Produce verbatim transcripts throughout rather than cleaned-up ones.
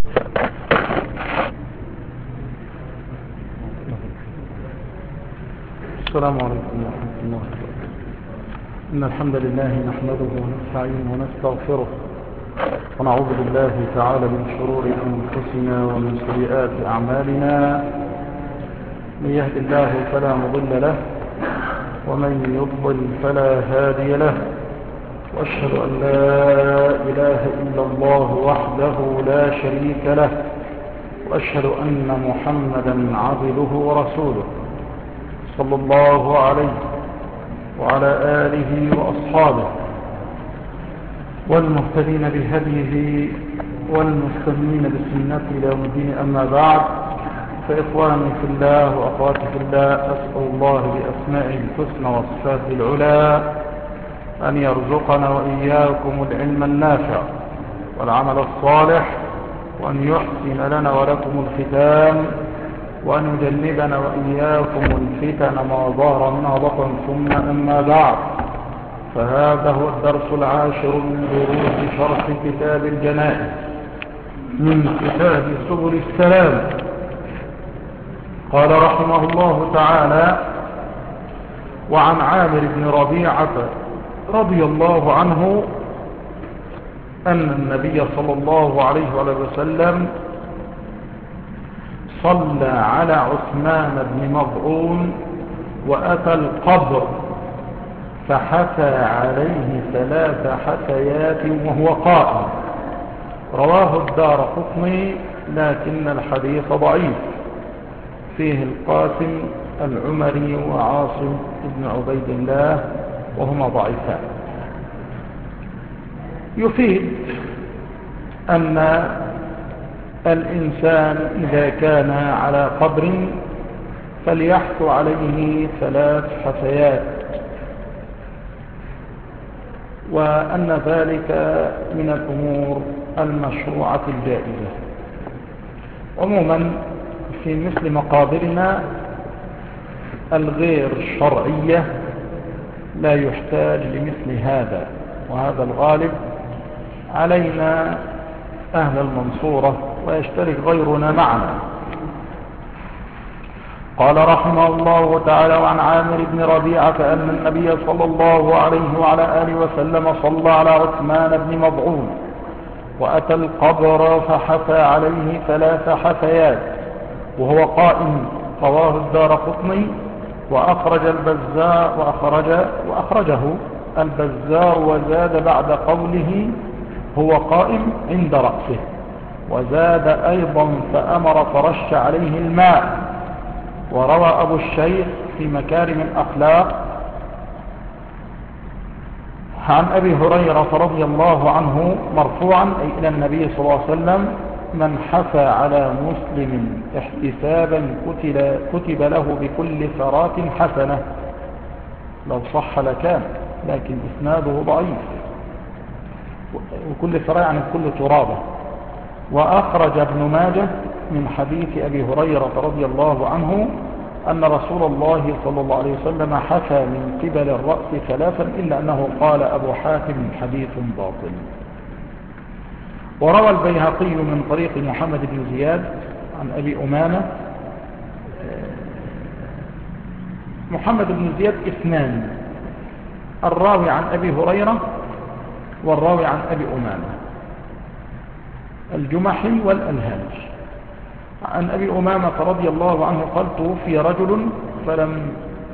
السلام عليكم ورحمة الله وبركاته. إن الحمد لله نحمده ونستعينه ونستغفره ونعوذ بالله تعالى من شرور أنفسنا ومن سيئات أعمالنا. من يهد الله فلا مضل له ومن يضلل فلا هادي له، وأشهد أن لا إله إلا الله وحده لا شريك له، وأشهد أن محمدا عبده ورسوله صلى الله عليه وعلى آله وأصحابه والمهتدين بهديه والمستنين بسنته إلى يوم الدين. أما بعد، فإخواني في الله وأخواتي في الله، أسأل الله بأسمائه الحسنى وصفاته العلى أن يرزقنا وإياكم العلم النافع والعمل الصالح، وأن يحسن لنا ولكم الختام، وأن يجنبنا وإياكم الفتن ما ظهر منها بطن. ثم أما بعد، فهذا هو الدرس العاشر من دروس شرح كتاب الجنائز من كتاب سبل السلام. قال رحمه الله تعالى: وعن عامر بن ربيعة رضي الله عنه أن النبي صلى الله عليه وسلم صلى على عثمان بن مظعون وأتى القبر فحثى عليه ثلاث حثيات وهو قائم. رواه الدارقطني، لكن الحديث ضعيف، فيه القاسم العمري وعاصم بن عبيد الله وهما ضعيفان. يفيد أن الإنسان إذا كان على قبر فليحث عليه ثلاث حثيات، وأن ذلك من الأمور المشروعة الجائزة. عموما في مثل مقابرنا الغير الشرعية لا يحتاج لمثل هذا، وهذا الغالب علينا أهل المنصورة، ويشترك غيرنا معنا. قال رحمه الله تعالى: وعن عامر بن ربيعة أن النبي صلى الله عليه وعلى آله وسلم صلى على عثمان بن مظعون وأتى القبر فحثى عليه ثلاث حثيات وهو قائم. رواه الدارقطني وأخرج البزار وأخرج وأخرجه البزار، وزاد بعد قوله هو قائم عند رأسه، وزاد أيضا فأمر فرش عليه الماء. وروى أبو الشيخ في مكارم الأخلاق عن أبي هريرة رضي الله عنه مرفوعا أي إلى النبي صلى الله عليه وسلم: من حثى على مسلم احتسابا كتب له بكل ثرات حسنة. لو صح لكان، لكن إسناده ضعيف، وكل ثراء يعني كل ترابة. وأخرج ابن ماجه من حديث أبي هريرة رضي الله عنه أن رسول الله صلى الله عليه وسلم حثى من قبل الرأس ثلاثا، إلا أنه قال أبو حاتم حديث باطل. وروى البيهقي من طريق محمد بن زياد عن أبي أمامة. محمد بن زياد اثنان، الراوي عن أبي هريرة والراوي عن أبي أمامة، الجمحي والألهاج. عن أبي أمامة رضي الله عنه قال: توفي رجل فلم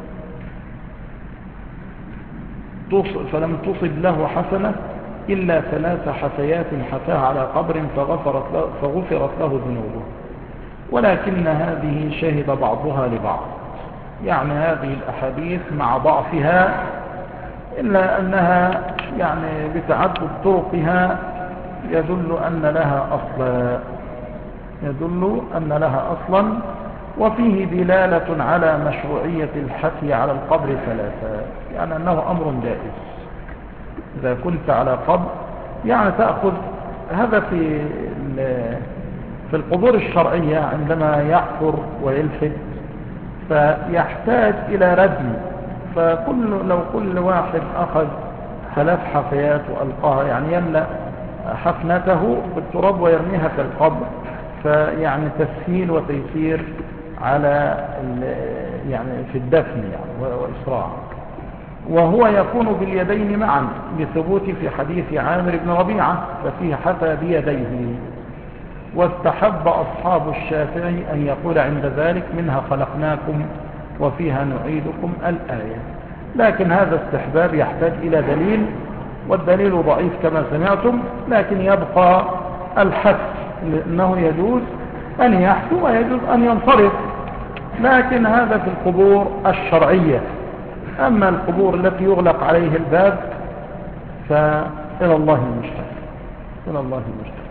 فلم تصب له حسنة إلا ثلاث حثيات حثاها على قبر فغفرت له, فغفرت له ذنوبه، ولكن هذه شهد بعضها لبعض. يعني هذه الأحاديث مع ضعفها إلا أنها يعني بتعدد طرقها يدل أن لها أصلا يدل أن لها أصلا وفيه دلالة على مشروعية الحثي على القبر ثلاثة، يعني أنه أمر جائز. إذا كنت على قبر يعني تأخذ هذا في في القبور الشرعية، عندما يحفر ويلفت فيحتاج إلى ردم، فكل لو كل واحد أخذ ثلاث حثيات وألقاها يعني يملأ حفنته بالتراب ويرميها في القبر، فيعني تسهيل وتيسير على يعني في الدفن يعني وإسراع. وهو يكون باليدين معا لثبوت في حديث عامر بن ربيعة ففيه حفى بيديه. واستحب أصحاب الشافعي أن يقول عند ذلك منها خلقناكم وفيها نعيدكم الآية، لكن هذا استحباب يحتاج إلى دليل، والدليل ضعيف كما سمعتم، لكن يبقى الحث لأنه يجوز أن يحثو ويجوز أن ينصرف، لكن هذا في القبور الشرعية. أما القبور التي يغلق عليه الباب فإلى الله المشتكى، إلى الله المشتكى.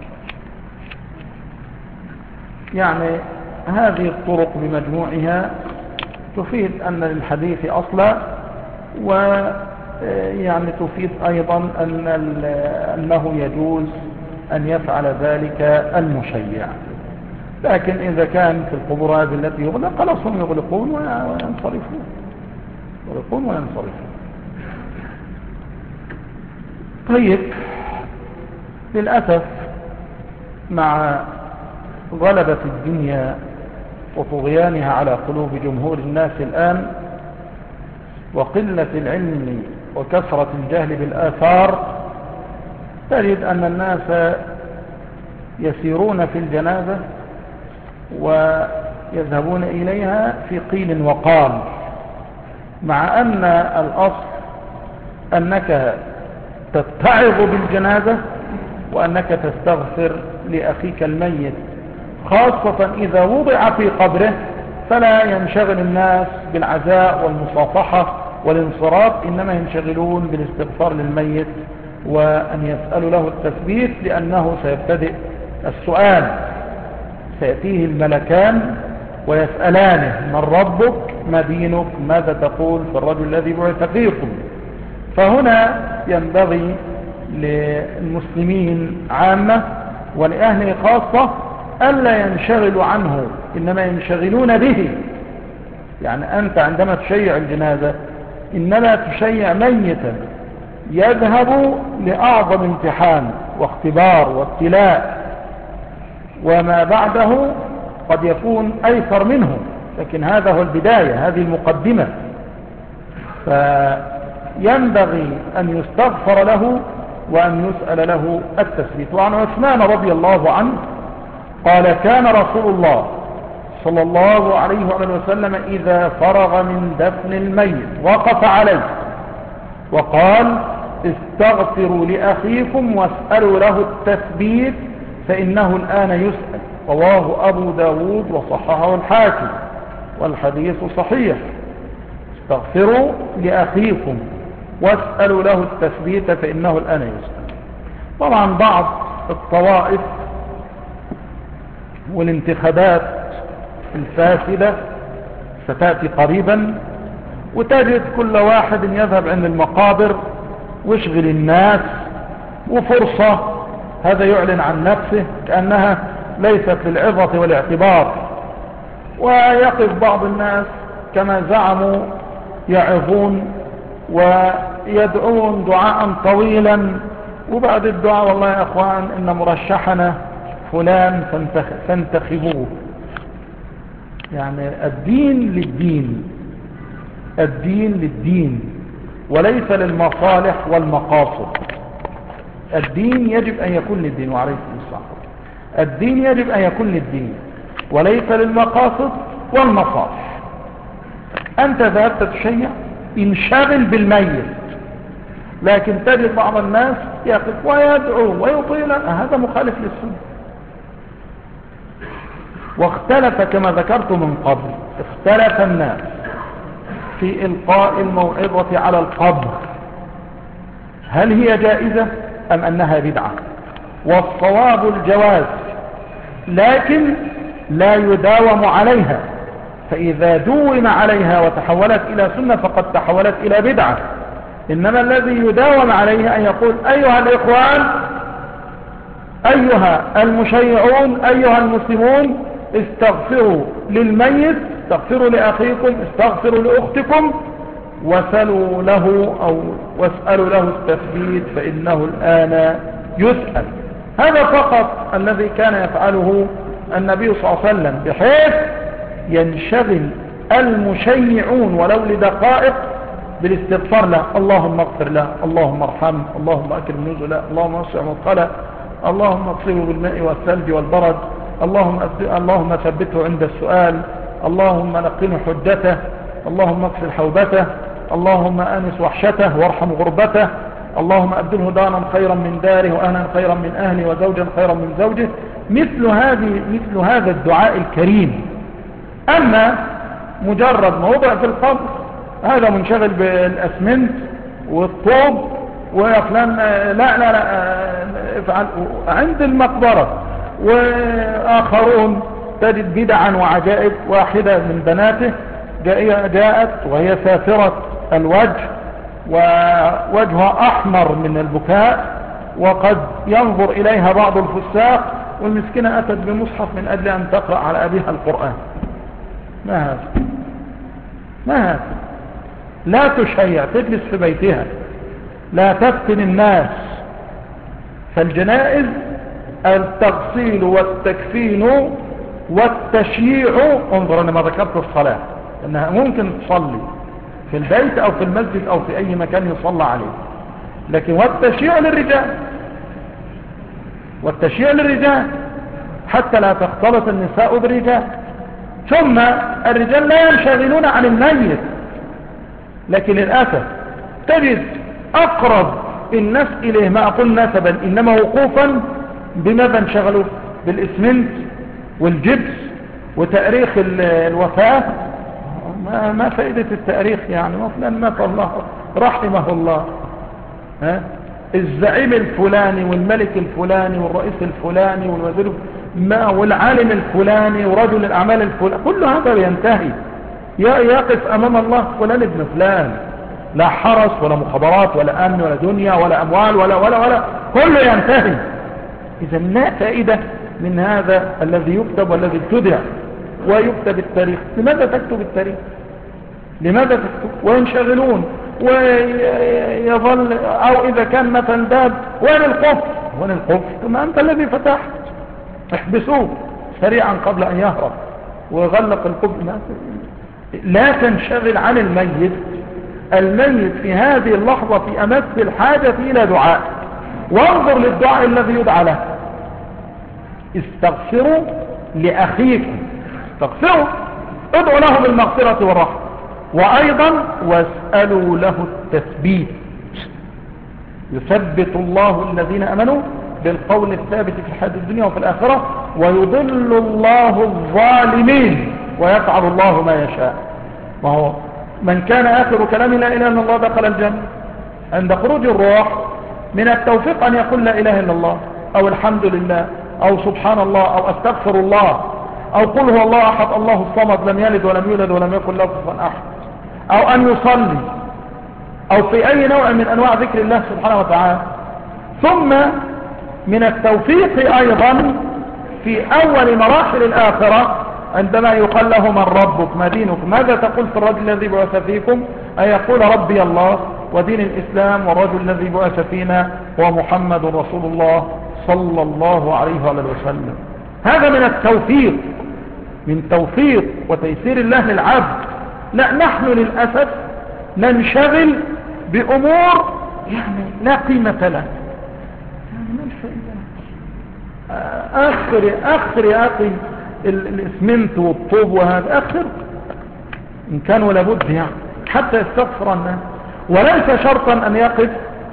يعني هذه الطرق بمجموعها تفيد أن للحديث أصلا، ويعني تفيد أيضا أن أنه يجوز أن يفعل ذلك المشيع. لكن إذا كان في القبور هذه التي يغلق خلاص هم يغلقون وينصرفون، يغلقون وينصرفون. طيب، للأسف مع غلبة الدنيا وطغيانها على قلوب جمهور الناس الآن، وقلة العلم وكثرة الجهل بالآثار، تجد أن الناس يسيرون في الجنازة ويذهبون إليها في قيل وقال، مع أن الأصل أنك تتعظ بالجنازة وأنك تستغفر لأخيك الميت، خاصة إذا وضع في قبره، فلا ينشغل الناس بالعزاء والمصافحة والانصراف، إنما ينشغلون بالاستغفار للميت وأن يسألوا له التثبيت، لأنه سيبتدئ السؤال، سيأتيه الملكان ويسألانه من ربك ما دينك ماذا تقول في الرجل الذي بعث فيكم. فهنا ينبغي للمسلمين عامة ولأهله خاصة ألا ينشغلوا عنه، إنما ينشغلون به. يعني أنت عندما تشيع الجنازة إنما تشيع ميتا يذهب لأعظم امتحان واختبار وابتلاء، وما بعده قد يكون أيسر منه، لكن هذا هو البداية، هذه المقدمة. فينبغي أن يستغفر له وأن يسأل له التثبيت. وعن عثمان رضي الله عنه قال كان رسول الله صلى الله عليه وسلم إذا فرغ من دفن الميت وقف عليه وقال استغفروا لأخيكم واسألوا له التثبيت فإنه الآن يسأل. رواه أبو داود وصححه الحاكم والحديث صحيح. استغفروا لأخيكم واسألوا له التثبيت فإنه الآن يسأل. طبعا بعض الطوائف والانتخابات الفاسدة ستأتي قريبا، وتجد كل واحد يذهب عند المقابر ويشغل الناس، وفرصة هذا يعلن عن نفسه كأنها ليست للعظة والاعتبار، ويقف بعض الناس كما زعموا يعظون ويدعون دعاء طويلا، وبعد الدعاء والله يا أخوان إن مرشحنا فلان فانتخبوه. يعني الدين للدين، الدين للدين وليس للمصالح والمقاصد. الدين يجب أن يكون للدين، وعليكم السلام. الدين يجب أن يكون للدين وليس للمقاصد والمصالح. أنت ذهبت تشيع انشغل بالميت، لكن تجد بعض الناس يقف ويدعو ويطيل، هذا مخالف للسنة. واختلف كما ذكرت من قبل، اختلف الناس في إلقاء الموعظة على القبر، هل هي جائزة أم أنها بدعة؟ والصواب الجواز، لكن لا يداوم عليها، فإذا دوم عليها وتحولت إلى سنة فقد تحولت إلى بدعة. إنما الذي يداوم عليه أن يقول أيها الإخوان، أيها المشيعون، أيها المسلمون، استغفروا للميت، استغفروا لأخيكم، استغفروا لأختكم، وسلوا له أو واسألوا له التثبيت فإنه الآن يسأل. هذا فقط الذي كان يفعله النبي صلى الله عليه وسلم، بحيث ينشغل المشيعون ولو لدقائق بالاستغفار له. اللهم اغفر له، اللهم ارحمه، اللهم اكرم نزله، اللهم وسع مدخله، اللهم اغسله بالماء والثلج والبرد، اللهم اللهم ثبته عند السؤال، اللهم نقنه حجته، اللهم اغسل حوبته، اللهم انس وحشته وارحم غربته، اللهم ابدله دارا خيرا من داره واهلا خيرا من اهله وزوجا خيرا من زوجه. مثل هذه مثل هذا الدعاء الكريم. اما مجرد موضع في القبر، هذا منشغل بالاسمنت والطوب وفلان، لا لا لا افعل عند المقبرة. واخرون تجد بدعا وعجائب. واحدة من بناته جاءت وهي سافرة الوجه ووجهها احمر من البكاء، وقد ينظر اليها بعض الفساق، والمسكينة اتت بمصحف من اجل ان تقرأ على ابيها القرآن. ما هذا؟ ما هذا؟ لا تشيع، تجلس في بيتها، لا تفتن الناس. فالجنائز التغسيل والتكفين والتشييع. انظر انا ما ذكرت الصلاة، انها ممكن تصلي في البيت او في المسجد او في اي مكان يصلى عليه، لكن والتشييع للرجال، والتشييع للرجال حتى لا تختلط النساء بالرجال. ثم الرجال لا ينشغلون عن الميت، لكن للأسف تجد أقرب الناس إليه، ما أقول نسبا إنما وقوفا، بماذا انشغلوا؟ بالإسمنت والجبس وتأريخ الوفاة. ما, ما فائدة التأريخ يعني؟ وفلان مات الله رحمه الله، ها؟ الزعيم الفلاني والملك الفلاني والرئيس الفلاني والوزير ما والعالم الفلاني ورجل الأعمال الفلاني، كل هذا ينتهي. يقف أمام الله فلان ابن فلان، لا حرس ولا مخابرات ولا أمن ولا دنيا ولا أموال ولا ولا ولا كله ينتهي. إذا لا فائدة من هذا الذي يكتب والذي ابتدع ويكتب التاريخ. لماذا تكتب التاريخ؟ لماذا تكتب؟ وينشغلون ويظل. أو إذا كان مثلا باب، وين القفل؟ وين القفل؟ ما أنت الذي فتحت، احبسوه سريعا قبل أن يهرب وغلق القفل. لا تنشغل عن الميت. الميت في هذه اللحظة في أمس الحاجة إلى دعاء، وانظر للدعاء الذي يدعى له. استغفروا لأخيكم، استغفروا، ادعوا له بالمغفرة والرحمة، وأيضا واسألوا له التثبيت. يثبت الله الذين أمنوا بالقول الثابت في الحياة الدنيا وفي الآخرة، ويضل الله الظالمين ويفعل الله ما يشاء. ما هو من كان آخر كلام لا إله إلا الله دخل الجنة. عند خروج الروح من التوفيق أن يقول لا إله إلا الله، أو الحمد لله، أو سبحان الله، أو أستغفر الله، أو قل هو الله أحد الله الصمد لم يلد ولم يولد ولم يكن له كفوا أحد، أو أن يصلي، أو في أي نوع من أنواع ذكر الله سبحانه وتعالى. ثم من التوفيق أيضا في أول مراحل الآخرة عندما يقال له من ربك ما دينك، ماذا تقول في الرجل الذي بعث فيكم؟ أي يقول ربي الله ودين الإسلام، والرجل الذي بعث فينا هو محمد رسول الله صلى الله عليه وآله وسلم. هذا من التوفيق، من توفيق وتيسير الله للعبد. لا، نحن للأسف ننشغل بأمور يعني لا قيمة لها. أخر أخر يا أخي الاسمنت والطوب وهذا أخر إن كان ولا بد يعني حتى يستغفر الناس. وليس شرطا أن يقف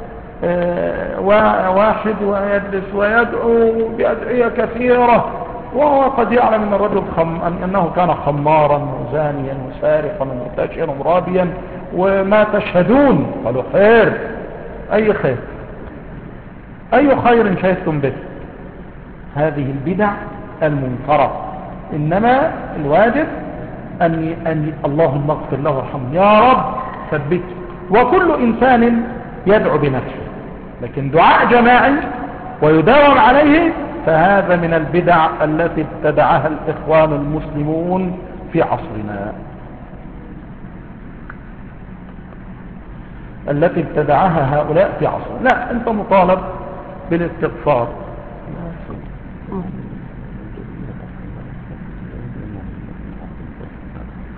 واحد ويجلس ويدعو بأدعية كثيرة وهو قد يعلم أن الرجل خم أنه كان خمارا وزانيا وسارقا ومتاجرا رابيا وما تشهدون. قالوا خير. أي خير؟ أي خير شهدتم به؟ هذه البدع المنكرة. إنما الواجب أن, أن اللهم اغفر له وارحمه يا رب ثبته. وكل إنسان يدعو بنفسه، لكن دعاء جماعي ويداوم عليه فهذا من البدع التي ابتدعها الإخوان المسلمون في عصرنا، التي ابتدعها هؤلاء في عصرنا. لا، أنت مطالب بالاستغفار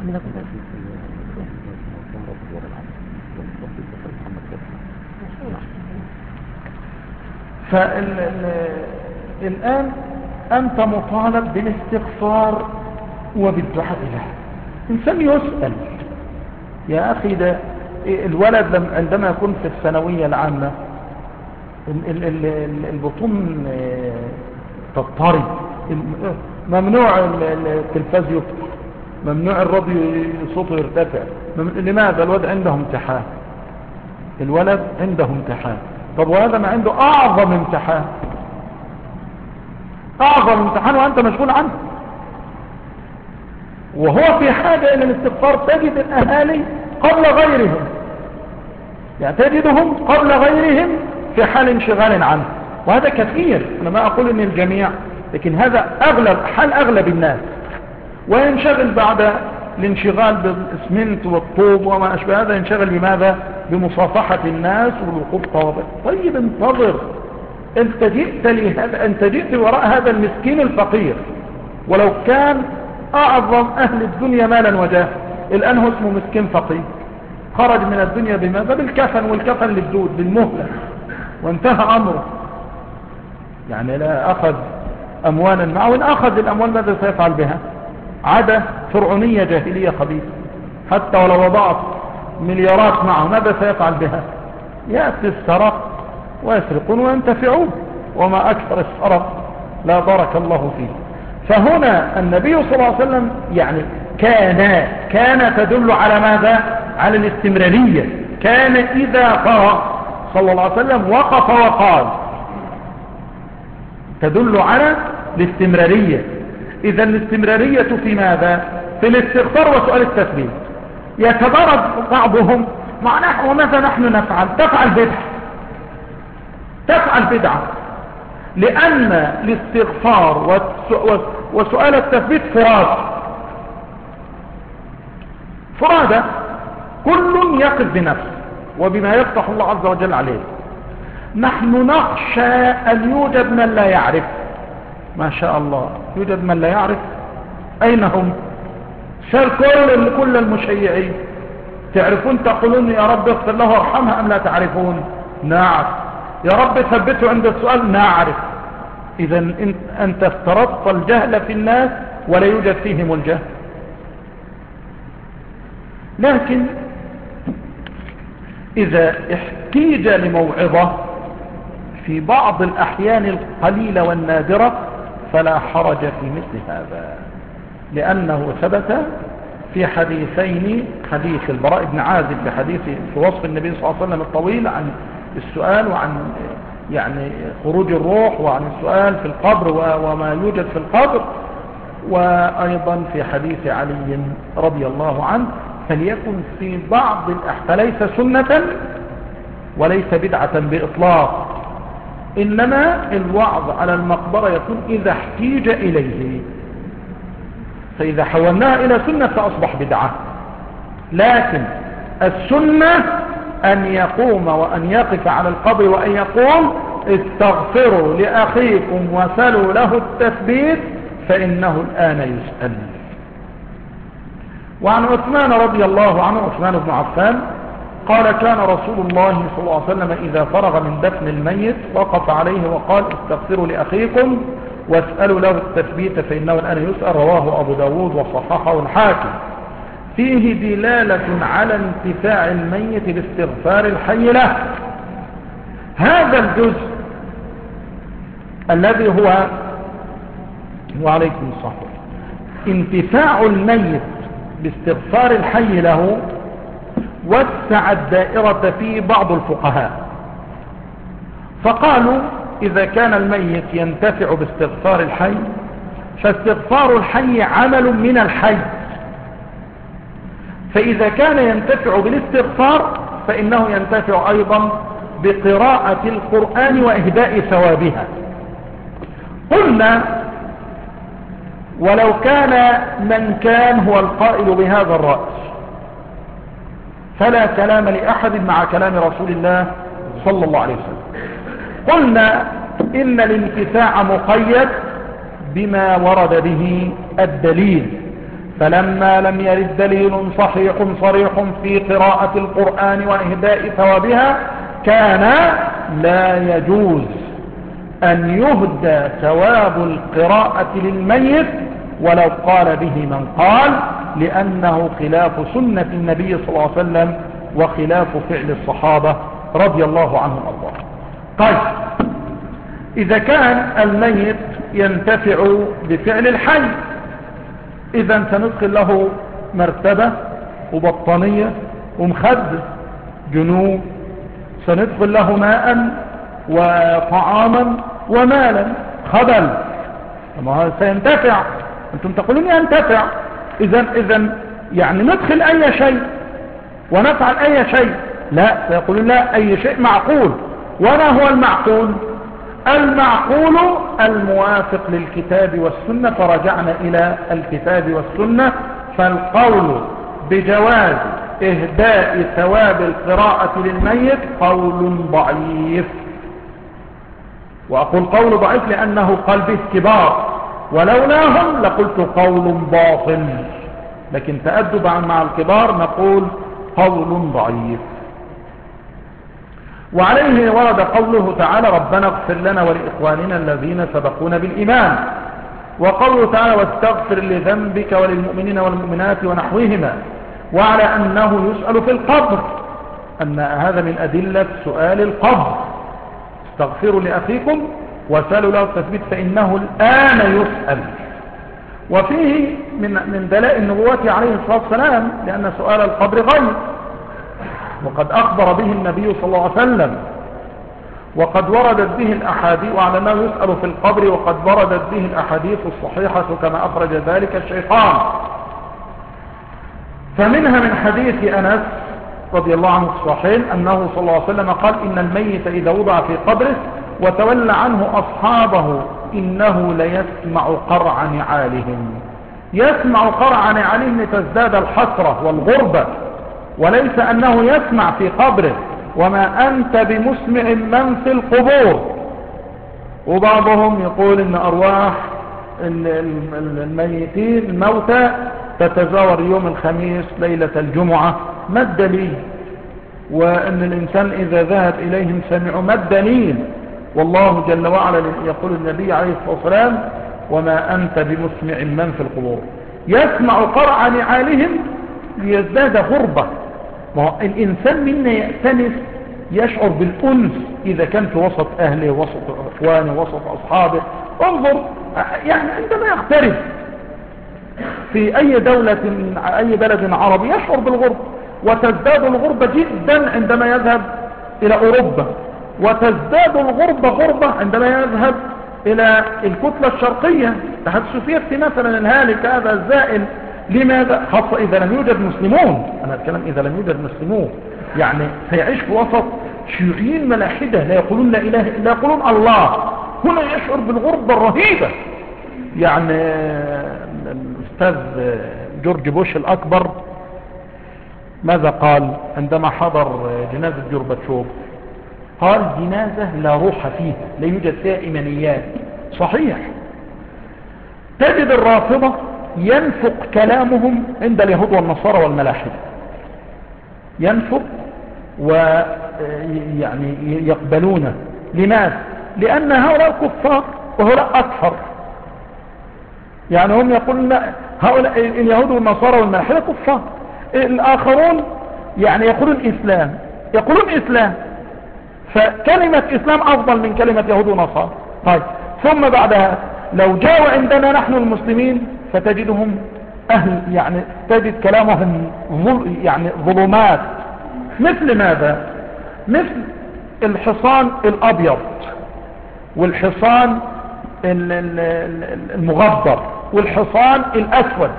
فالآن أنت مطالب بالاستغفار وبالدعاء له. إنسان يسأل يا أخي، ده الولد عندما يكون في الثانوية العامة البطون تضطرب، ممنوع التلفاز يفتح، ممنوع الراديو صوته يرتفع. لماذا؟ الولد عنده امتحان، الولد عنده امتحان. طب وهذا ما عنده أعظم امتحان، أعظم امتحان وأنت مشغول عنه، وهو في حاجة إلى الاستغفار. تجد الأهالي قبل غيرهم، يعني تجدهم قبل غيرهم في حال انشغال عنه، وهذا كثير. أنا ما أقول إن الجميع، لكن هذا أغلب حال أغلب الناس، وينشغل بعد الانشغال بالإسمنت والطوب وما أشبه هذا، ينشغل بماذا؟ بمصافحة الناس والوقوف طوابع. طيب انتظر، انت جئت لهذا، انت جئت وراء هذا المسكين الفقير، ولو كان أعظم أهل الدنيا مالا وجاه، الآن هو اسمه مسكين فقير، خرج من الدنيا بماذا؟ بالكفن، والكفن للدود بالمهلة، وانتهى أمره. يعني لا أخذ أموالا معه، وإن أخذ الأموال ماذا سيفعل بها؟ عادة فرعونية جاهلية خبيثة. حتى ولو وضعت مليارات معه ماذا سيفعل بها؟ يأتي السرق ويسرقون وينتفعون، وما أكثر السرق لا بارك الله فيه. فهنا النبي صلى الله عليه وسلم يعني كان كان تدل على ماذا؟ على الاستمرارية. كان إذا فرغ صلى الله عليه وسلم وقف وقال، تدل على الاستمرارية. إذا الاستمرارية في ماذا؟ في الاستغفار وسؤال التثبيت. يتضارب بعضهم مع نحن، وماذا نحن نفعل؟ تفعل بدعة، تفعل بدعة، لأن الاستغفار وسؤال التثبيت فراد فرادة، كل يقف بنفسه وبما يفتح الله عز وجل عليه. نحن نخشى أن يوجد من لا يعرف. ما شاء الله يوجد من لا يعرف، أين هم؟ شال كل كل المشيعين. تعرفون تقولون يا رب اغفر له وارحمها، أم لا تعرفون؟ نعرف. يا رب ثبته عند السؤال، نعرف. إذا أنت افترضت الجهل في الناس ولا يوجد فيهم الجهل. لكن إذا احتيج لموعظة في بعض الأحيان القليلة والنادرة فلا حرج في مثل هذا، لأنه ثبت في حديثين، حديث البراء بن عازب في حديث في وصف النبي صلى الله عليه وسلم الطويل عن السؤال وعن يعني خروج الروح، وعن السؤال في القبر وما يوجد في القبر، وأيضا في حديث علي رضي الله عنه. فليكن في بعض الأحيان ليس سنة وليس بدعة بإطلاق، إنما الوعظ على المقبرة يكون إذا احتيج إليه، فإذا حولناها إلى سنة فأصبح بدعة. لكن السنة أن يقوم وأن يقف على القبر وأن يقول استغفروا لأخيكم وسلوا له التثبيت فإنه الآن يسأل. وعن عثمان رضي الله عنه، عثمان بن عفان قال كان رسول الله صلى الله عليه وسلم إذا فرغ من دفن الميت وقف عليه وقال استغفروا لأخيكم واسألوا له التثبيت فإنه الآن يسأل. رواه أبو داود وصححه الحاكم. فيه دلالة على انتفاع الميت باستغفار الحي له. هذا الجزء الذي هو وعليكم الصحة انتفاع الميت باستغفار الحي له، وسع الدائرة فيه بعض الفقهاء فقالوا إذا كان الميت ينتفع باستغفار الحي فاستغفار الحي عمل من الحي، فإذا كان ينتفع بالاستغفار فإنه ينتفع أيضا بقراءة القرآن وإهداء ثوابها. قلنا ولو كان من كان هو القائل بهذا الرأي فلا كلام لأحد مع كلام رسول الله صلى الله عليه وسلم. قلنا إن الانتفاع مقيد بما ورد به الدليل، فلما لم يرد دليل صحيح صريح في قراءة القرآن وإهداء ثوابها كان لا يجوز أن يهدى ثواب القراءة للميت ولو قال به من قال، لأنه خلاف سنة النبي صلى الله عليه وسلم وخلاف فعل الصحابة رضي الله عنهم الله. طيب، إذا كان الميت ينتفع بفعل الحي، إذا سندخل له مرتبة وبطانية ومخدة جنوب، سندخل له ماء وطعاما ومالا خبل، ما هو سينتفع، أنتم تقولون ينتفع، إذا إذا يعني ندخل أي شيء ونفعل أي شيء، لا، سيقولون لا، أي شيء معقول. وما هو المعقول؟ المعقول الموافق للكتاب والسنة، فرجعنا إلى الكتاب والسنة. فالقول بجواز إهداء ثواب القراءة للميت قول ضعيف، وأقول قول ضعيف لأنه قال به كبار، ولولاهم لقلت قول باطل، لكن تأدبا مع الكبار نقول قول ضعيف. وعليه ورد قوله تعالى ربنا اغفر لنا ولإخواننا الذين سبقونا بالإيمان، وقوله تعالى واستغفر لذنبك وللمؤمنين والمؤمنات ونحوهما، وعلى أنه يسأل في القبر، أن هذا من أدلة سؤال القبر، استغفروا لأخيكم وسألوا له التثبيت فإنه الآن يسأل. وفيه من, من دلائل نبوته عليه الصلاة والسلام، لأن سؤال القبر غيب، وقد أخبر به النبي صلى الله عليه وسلم، وقد وردت به الأحاديث، وعلى أنه يسأل في القبر، وقد وردت به الأحاديث الصحيحة كما أخرج ذلك الشيخان. فمنها من حديث أنس رضي الله عنه في الصحيحين أنه صلى الله عليه وسلم قال إن الميت إذا وضع في قبره وتولى عنه أصحابه إنه ليسمع قرع نعالهم. يسمع قرع نعالهم لتزداد الحسرة والغربة، وليس أنه يسمع في قبره، وما أنت بمسمع من في القبور. وبعضهم يقول إن أرواح الميتين الموتى تتزاور يوم الخميس ليلة الجمعة، ما الدليل؟ وأن الإنسان إذا ذهب إليهم سمعوا، ما الدليل؟ والله جل وعلا يقول النبي عليه الصلاة والسلام وما أنت بمسمع من في القبور. يسمع قرع نعالهم ليزداد غربة. الإنسان منا يأتنس، يشعر بالأنس إذا كان في وسط أهله وسط أخوانه وسط أصحابه. انظر يعني عندما يغترب في أي دولة أي بلد عربي يشعر بالغربة، وتزداد الغربة جدا عندما يذهب إلى أوروبا، وتزداد الغربة غربة عندما يذهب إلى الكتلة الشرقية، الاتحاد السوفيتي مثلا الهالك هذا الزائل. لماذا؟ خاصة إذا لم يوجد مسلمون، أنا أتكلم إذا لم يوجد مسلمون، يعني سيعيش في وسط شيوعيين ملاحدة لا يقولون لا إله إلا يقولون الله، هنا يشعر بالغربة الرهيبة. يعني الأستاذ جورج بوش الأكبر ماذا قال عندما حضر جنازة جورباتشوف؟ قال جنازة لا روح فيها، لا يوجد فيها إيمانيات. صحيح، تجد الرافضة ينفق كلامهم عند اليهود والنصارى والملاحدة، ينفق ويعني يقبلونه. لماذا؟ لأن هؤلاء كفار وهؤلاء أكفر. يعني هم يقولون هؤلاء اليهود والنصارى والملاحدة كفار، الآخرون يعني يقولون إسلام، يقولون إسلام، فكلمة إسلام أفضل من كلمة يهود ونصارى. طيب، ثم بعدها لو جاءوا عندنا نحن المسلمين فتجدهم أهل، يعني تجد كلامهم ظل يعني ظلمات. مثل ماذا؟ مثل الحصان الأبيض والحصان المغبر والحصان الأسود.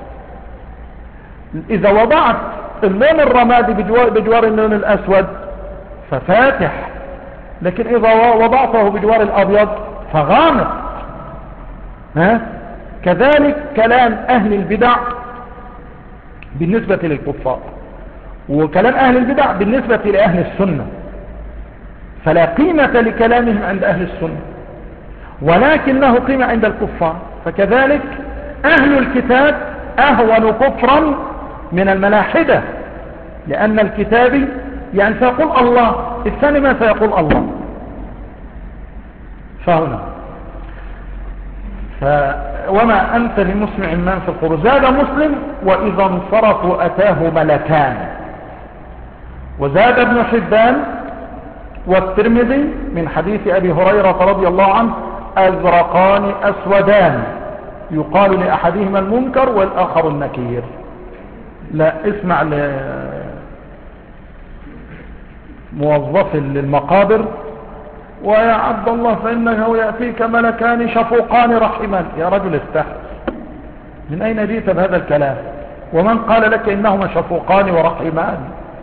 إذا وضعت اللون الرمادي بجوار, بجوار اللون الأسود ففاتح، لكن إذا وضعته بجوار الأبيض فغامق. ها؟ كذلك كلام أهل البدع بالنسبة للكفار، وكلام أهل البدع بالنسبة لأهل السنة، فلا قيمة لكلامهم عند أهل السنة، ولكن له قيمة عند الكفار. فكذلك أهل الكتاب أهون كفرا من الملاحدة، لأن الكتابي يعني سيقول الله، الثاني ما سيقول الله. فهنا ف وما أنت لمسمع من في القبور. زاد مسلم وإذا انصرفوا أتاه ملكان. وزاد ابن حبان والترمذي من حديث أبي هريرة رضي الله عنه أزرقان أسودان يقال لأحدهما المنكر والآخر النكير. لا اسمع لموظف للمقابر: ويا عبد الله فإنه يأتيك ملكان شفوقان رحمان. يا رجل استحي، من أين جئت بهذا الكلام؟ ومن قال لك إنهما شفوقان ورحمان؟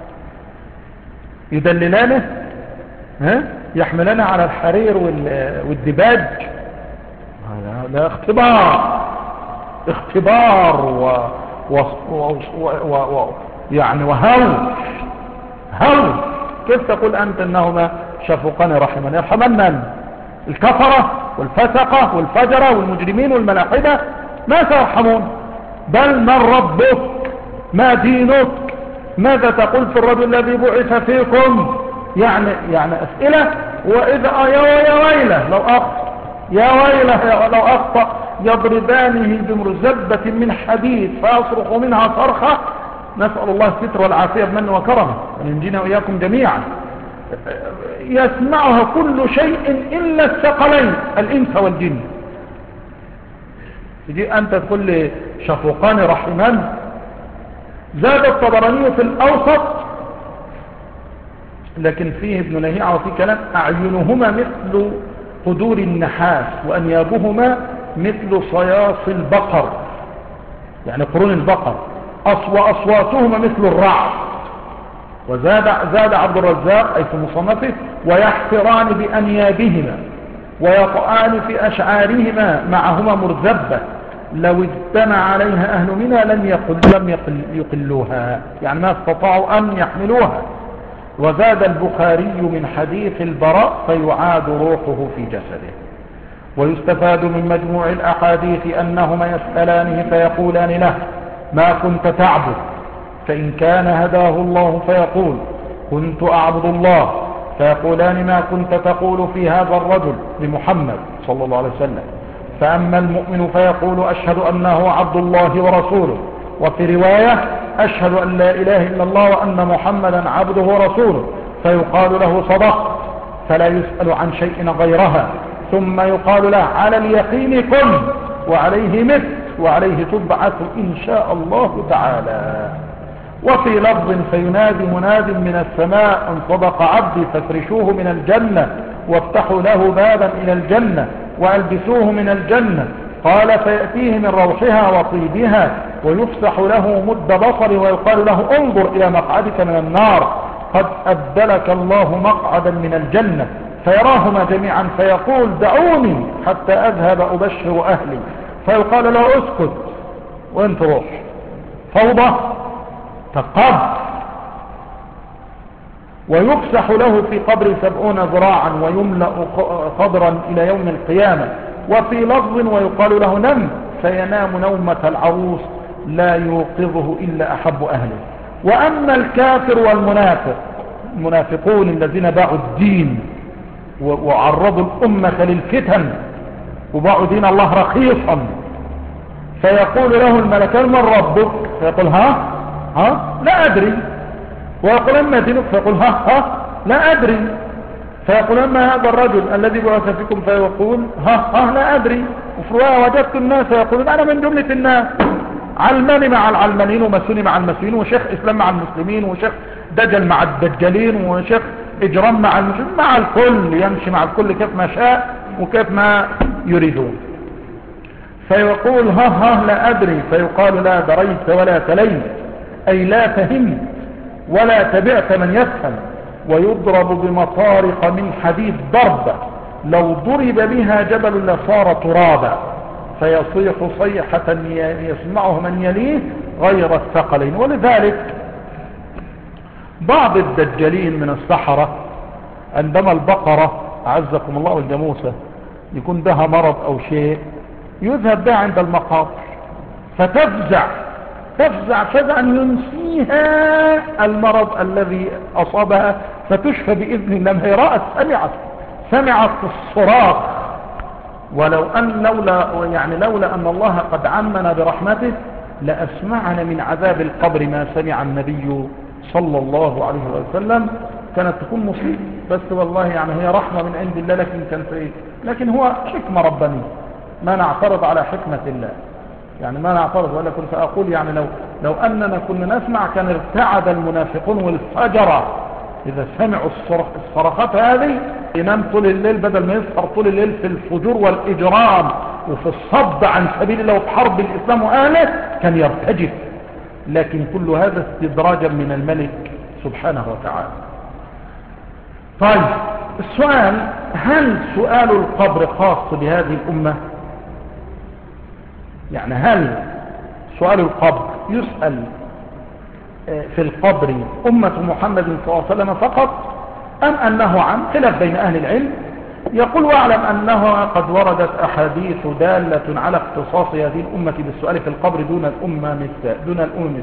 يدللانه، ها؟ يحملنا على الحرير والدباج. هذا اختبار، اختبار و... و... و... و... و... يعني وهوش هوش. كيف تقول أنت أنهما شفوقان رحمان؟ يرحمنا الكفرة والفسقة والفجرة والمجرمين والملاحدة ما سيرحمون. بل من ربك؟ ما دينك؟ ماذا تقول في الرجل الذي بعث فيكم؟ يعني يعني أسئلة. وإذا يا يا ويله لو أخطأ، يا ويله لو أخطأ يضربانه بمرزبة من حديد فيصرخ منها صرخة. نسأل الله الستر والعافية بمن وكرمه وننجينا وإياكم جميعا. يسمعها كل شيء إلا الثقلين الإنس والجن. تجي أنت تقول لي شفوقان رحمان. زاد الطبراني في الأوسط لكن فيه ابن لهيعة وفيه كلام: أعينهما مثل قدور النحاس وأنيابهما مثل صياص البقر، يعني قرون البقر، وأصواتهما مثل الرعد. وزاد زاد عبد الرزاق أي في مصنفه: ويحفران بأنيابهما ويطعان في أشعارهما معهما مرزبة لو اجتمع عليها أهل منها لم يقل لم يقل يقلوها، يعني ما استطاعوا أن يحملوها. وزاد البخاري من حديث البراء: فيعاد روحه في جسده. ويستفاد من مجموع الأحاديث أنهما يسألانه فيقولان له: ما كنت تعبد؟ فإن كان هداه الله فيقول: كنت أعبد الله. فيقولان: ما كنت تقول في هذا الرجل؟ لمحمد صلى الله عليه وسلم. فأما المؤمن فيقول: أشهد أنه عبد الله ورسوله. وفي رواية: أشهد أن لا إله إلا الله وأن محمدا عبده ورسوله. فيقال له: صدقت. فلا يسأل عن شيء غيرها. ثم يقال له: على اليقين كن وعليه مت وعليه تبعث إن شاء الله تعالى. وفي لفظ: فينادي مناد من السماء: ان صدق عبدي فافرشوه من الجنة وافتحوا له بابا إلى الجنة وألبسوه من الجنة. قال: فيأتيه من روحها وطيبها ويفسح له مد بصر ويقال له: انظر إلى مقعدك من النار قد أبدلك الله مقعدا من الجنة. فيراهما جميعا فيقول: دعوني حتى أذهب أبشر أهلي. فيقال له: اسكت وانت روح، فوضى تقض. ويفسح له في قبر سبعون ذراعا ويملأ قبرا إلى يوم القيامة. وفي لفظ: ويقال له: نم. فينام نومة العروس لا يوقظه إلا أحب أهله. وأما الكافر والمنافق، المنافقون الذين باعوا الدين وعرضوا الأمة للفتن وباعوا دين الله رخيصا، فيقول له الملكان: من ربك؟ فيقول: ها ها لا أدري. ويقول: أما دينك؟ فيقول: ها ها لا أدري. فيقول: أما هذا الرجل الذي بعث فيكم؟ فيقول: ها ها لا أدري. وفي رواية: وجدت الناس يقولون أنا من جملة الناس، علماني مع العلمانيين ومسوني مع المسونين وشيخ إسلام مع المسلمين وشيخ دجل مع الدجالين وشيخ إجرام مع المسلمين، مع الكل، يمشي مع الكل كيف ما شاء وكيف ما يريدون. فيقول: ها ها لا أدري. فيقال: لا دريت ولا تليت، أي لا فهمت ولا تبعت من يفهم. ويضرب بمطارق من حديد ضربة لو ضرب بها جبل لصار ترابا، فيصيح صيحة يسمعه من يليه غير الثقلين. ولذلك بعض الدجالين من السحرة عندما البقرة عزكم الله والجاموسة يكون بها مرض أو شيء يذهب بها عند المقابر فتفزع تفزع فزعا ينسيها المرض الذي أصابها فتشفى بإذن الله. هي رأت سمعت سمعت الصراخ. ولو أن لولا يعني لولا أن الله قد عمنا برحمته لأسمعنا من عذاب القبر ما سمع النبي صلى الله عليه وسلم. كانت تكون مصيبة، بس والله يعني هي رحمة من عند الله، لكن كانت ايه، لكن هو حكمة ربانية، ما نعترض على حكمة الله، يعني ما نعترض. ولا كنت أقول يعني لو لو أننا كنا نسمع كان ارتعد المنافقون والفجرة إذا سمعوا الصرخات هذه، ينام طول الليل بدل ما يسهر طول الليل في الفجور والإجرام وفي الصد عن سبيل الله وفي حرب الإسلام وأهله، كان يرتجف. لكن كل هذا استدراجا من الملك سبحانه وتعالى. طيب السؤال، هل سؤال القبر خاص بهذه الأمة؟ يعني هل سؤال القبر يسأل في القبر أمة محمد صلى الله عليه وسلم فقط، أم أنه عام؟ خلاف بين أهل العلم. يقول واعلم أنها قد وردت أحاديث دالة على اختصاص هذه الأمة بالسؤال في القبر دون الأمم دون الأمم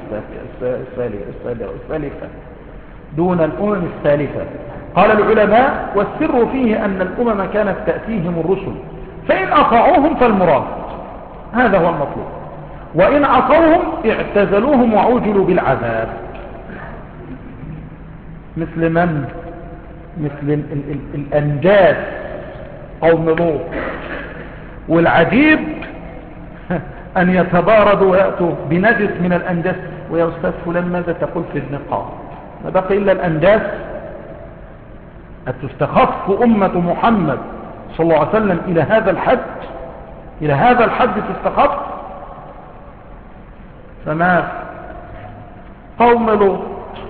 السالفة دون الأمم السالفة. قال العلماء: والسر فيه أن الأمم كانت تأتيهم الرسل، فإن أطاعوهم فالمراد هذا هو المطلوب، وإن عصوهم اعتزلوهم وعوجلوا بالعذاب. مثل من؟ مثل ال ال ال الأنجاز قوم لوط. والعجيب أن يتباردوا ويأتوا بنجس من الأنجاز. ويا أستاذ فلان ماذا تقول في النقاب؟ ما بقي إلا الأنجاز. أتستخف أمة محمد صلى الله عليه وسلم إلى هذا الحد؟ إلى هذا الحد تستخف؟ فما قوم لوط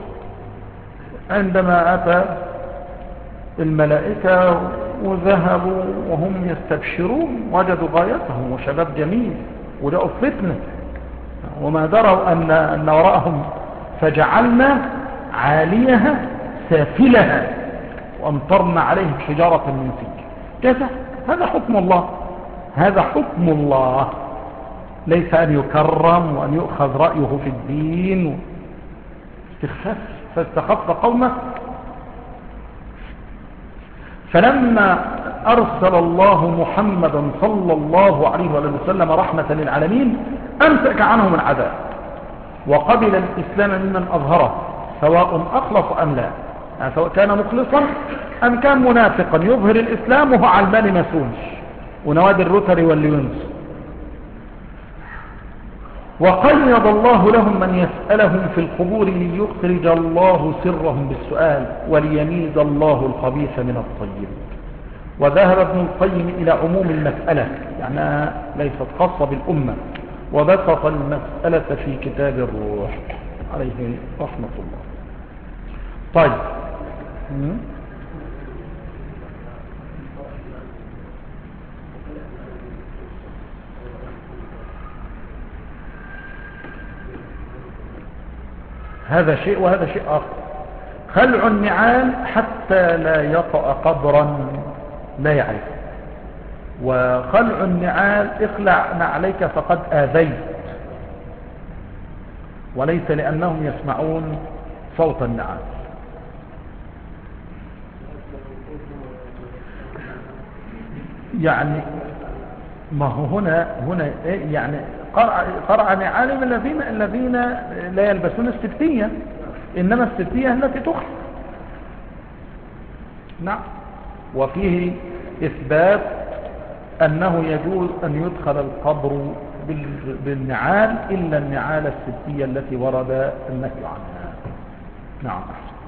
عندما أتى الملائكة وذهبوا وهم يستبشرون وجدوا غايتهم وشباب جميل ولقوا فتنة وما دروا أن, أن وراءهم فجعلنا عاليها سافلها وأمطرنا عليهم حجارة من سجيل. كذا هذا حكم الله، هذا حكم الله، ليس أن يكرم وأن يؤخذ رأيه في الدين. استخف فاستخف قومه. فلما أرسل الله محمدا صلى الله عليه وسلم رحمة للعالمين أمسك عنهم العذاب وقبل الإسلام ممن أظهره، سواء أخلص أم لا، يعني سواء كان مخلصا أم كان منافقا يظهر الإسلام وهو علمان مسونش ونواد الروتري والليونز. وقيض الله لهم من يسألهم في القبور ليخرج الله سرهم بالسؤال وليميز الله الخبيث من الطيب. وذهب ابن القيم إلى عموم المسألة، يعني ليست خاصة بالأمة، وبسط المسألة في كتاب الروح عليه رحمة الله. طيب هذا شيء وهذا شيء آخر. خلع النعال حتى لا يطأ قبرا لا يعرف، وخلع النعال اخلع نعليك فقد آذيت، وليس لأنهم يسمعون صوت النعال. يعني ما هو هنا هنا يعني قرع, قرع نعالهم الذين الذين لا يلبسون السبتية، إنما السبتية التي تخلع. نعم. وفيه إثبات أنه يجوز أن يدخل القبر بالنعال إلا النعال السبتية التي ورد النهي عنها. نعم.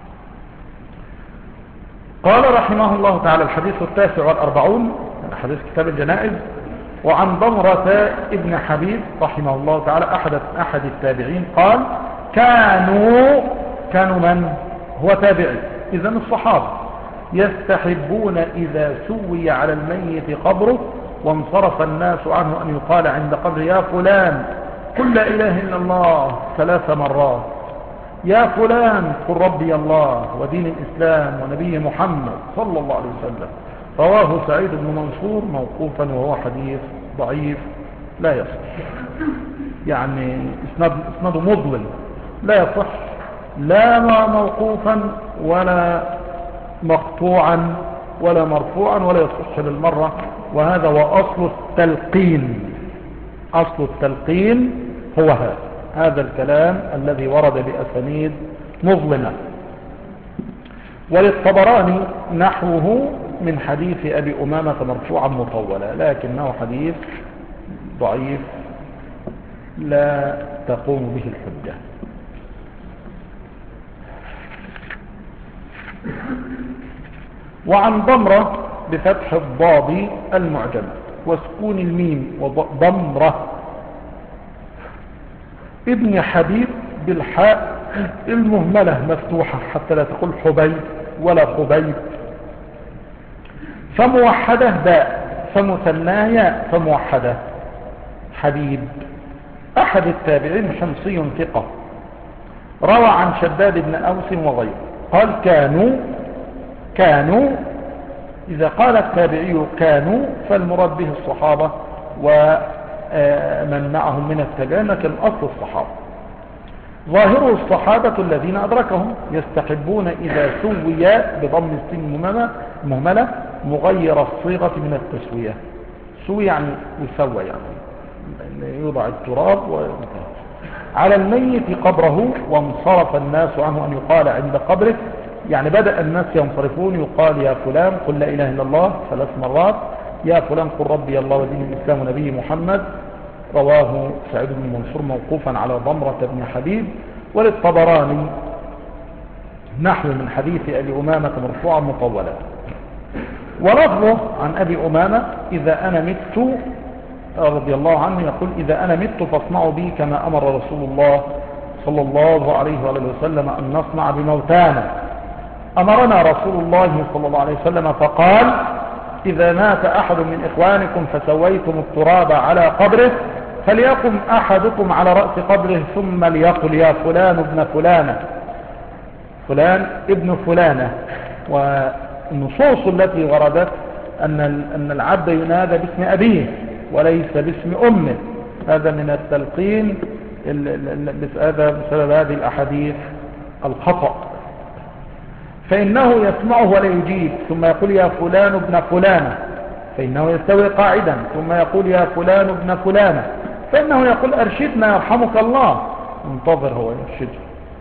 قال رحمه الله تعالى: الحديث التاسع والأربعون، حديث كتاب الجنائز. وعن ضمرة ابن حبيب رحمه الله تعالى أحد أحد التابعين قال: كانوا كانوا من هو تابعي، إذن الصحابة، يستحبون إذا سوي على الميت قبره وانصرف الناس عنه أن يقال عند قبر: يا فلان قل لا إله إلا الله ثلاث مرات، يا فلان قل ربي الله ودين الإسلام ونبي محمد صلى الله عليه وسلم. رواه سعيد بن منصور موقوفا وهو حديث ضعيف لا يصح. يعني اسناد اسناده مضلل لا يصح لا موقوفا ولا مقطوعا ولا مرفوعا ولا يصح بالمرة. وهذا وأصل التلقين، أصل التلقين هو هذا هذا الكلام الذي ورد بأسانيد مظلمة. وللطبراني نحوه من حديث أبي أمامة مرفوعا مطولا، لكنه حديث ضعيف لا تقوم به الحجة. وعن ضمرة بفتح الضاد المعجم وسكون الميم وضمرة ابن حبيب بالحاء المهملة مفتوحة حتى لا تقول حبيب ولا خبيب، فموحدة باء، فمثناه ياء، فموحدة حبيب. أحد التابعين حمصي ثقة روى عن شداد بن أوس وغيره قال كانوا كانوا إذا قال التابعي كانوا فالمراد به الصحابة ومن معهم من التابعين، لكن أصل الصحابة ظاهره الصحابة الذين أدركهم يستحبون إذا سوي بضم السين المهملة مغير الصيغة من التسوية. سوي يعني يسوى، يعني يوضع التراب وانتهى على الميت قبره وانصرف الناس عنه أن يقال عند قبره، يعني بدأ الناس ينصرفون يقال يا فلان قل لا إله إلا الله ثلاث مرات، يا فلان قل ربي الله ودين الإسلام ونبي محمد. رواه سعيد بن منصور موقوفا على ضمرة بن حبيب. وللطبراني نحو من حديث أبي أمامة مرفوعا مطولا. ولفظه عن أبي أمامة إذا أنا مت رضي الله عنه يقول إذا أنا مت فاصنعوا بي كما أمر رسول الله صلى الله عليه وآله وسلم أن نصنع بموتانا. أمرنا رسول الله صلى الله عليه وسلم فقال إذا مات أحد من إخوانكم فسويتم التراب على قبره فليقم أحدكم على رأس قبره ثم ليقل يا فلان ابن فلانة فلان ابن فلانة. والنصوص التي وردت أن أن العبد ينادى باسم أبيه وليس باسم أمه، هذا من التلقين بسبب هذه الأحاديث الخطأ. فإنه يسمعه ولا يجيب ثم يقول يا فلان ابن فلانة، فإنه يستوي قاعدا ثم يقول يا فلان ابن فلانة، فإنه يقول أرشدنا يرحمك الله، انتظر هو يرشد.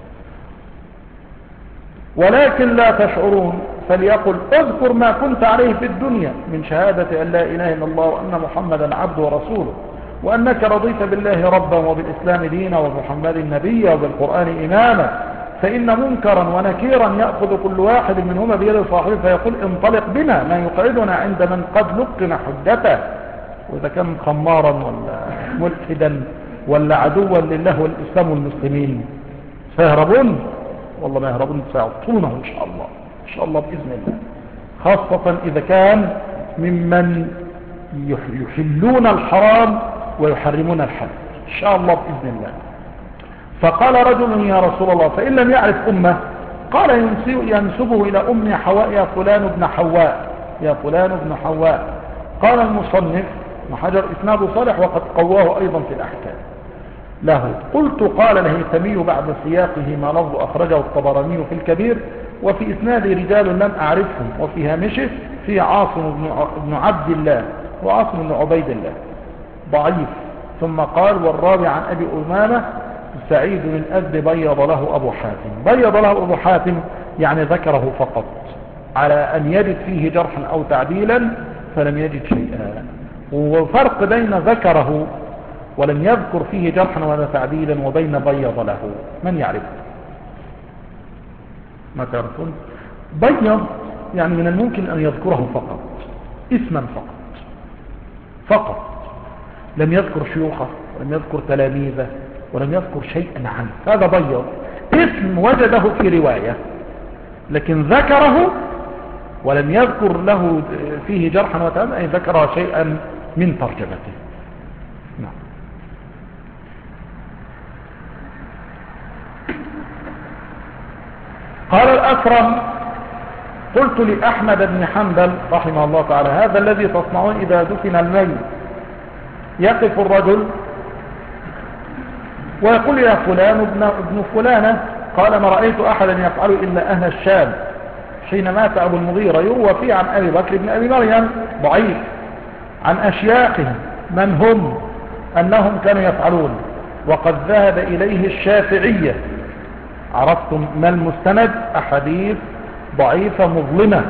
ولكن لا تشعرون فليقل اذكر ما كنت عليه في الدنيا من شهادة أن لا إله إلا الله وأن محمدا عبده ورسوله وأنك رضيت بالله ربا وبالإسلام دينا وبمحمد نبيا وبالقرآن إماما، فإن منكرا ونكيرا يأخذ كل واحد منهما بيد صاحبه فيقول انطلق بنا ما يقعدنا عند من قد لقن حجته. وإذا كان خمارا ولا ملحدا ولا عدوا لله والإسلام والمسلمين سيهربون، والله ما يهربون، سيعطونه إن شاء الله إن شاء الله بإذن الله، خاصة إذا كان ممن يحلون الحرام ويحرمون الحلال إن شاء الله بإذن الله. فقال رجل يا رسول الله فإن لم يعرف أمه؟ قال ينسبه إلى أم حواء يا فلان ابن حواء يا فلان ابن حواء. قال المصنف محجر إسناده صالح وقد قواه أيضا في الأحكام له. قلت قال الهيثمي بعد سياقه ما لفظ أخرجه الطبراني في الكبير وفي إسناد رجال لم أعرفهم وفي هامشه في عاصم بن عبد الله وعاصم بن عبيد الله ضعيف. ثم قال والرابع عن أبي أمامة سعيد من أذ بيض له أبو حاتم. بيض له أبو حاتم يعني ذكره فقط على أن يجد فيه جرحا أو تعديلا فلم يجد شيئا، وفرق بين ذكره ولم يذكر فيه جرحا ولا تعديلا وبين بيض له. من يعرف؟ ما تعرفون؟ بيض يعني من الممكن أن يذكره فقط اسما فقط فقط، لم يذكر شيوخه ولم يذكر تلاميذه ولم يذكر شيئا عنه، هذا بيض اسم وجده في رواية لكن ذكره ولم يذكر له فيه جرحا وتعديلا أي ذكر شيئا من ترجمته. نعم. قال الأكرم قلت لأحمد بن حنبل رحمه الله تعالى هذا الذي تصنعون إذا دفن الميت يقف الرجل ويقول يا فلان ابن, ابن فلانة قال ما رأيت أحدا يفعل إلا أهل الشام حين مات أبو المغيرة. يروى فيه عن أبي بكر بن أبي مريم ضعيف عن أشياخهم من هم أنهم كانوا يفعلون، وقد ذهب إليه الشافعية. عرفتم ما المستند؟ أحاديث ضعيفة مظلمة.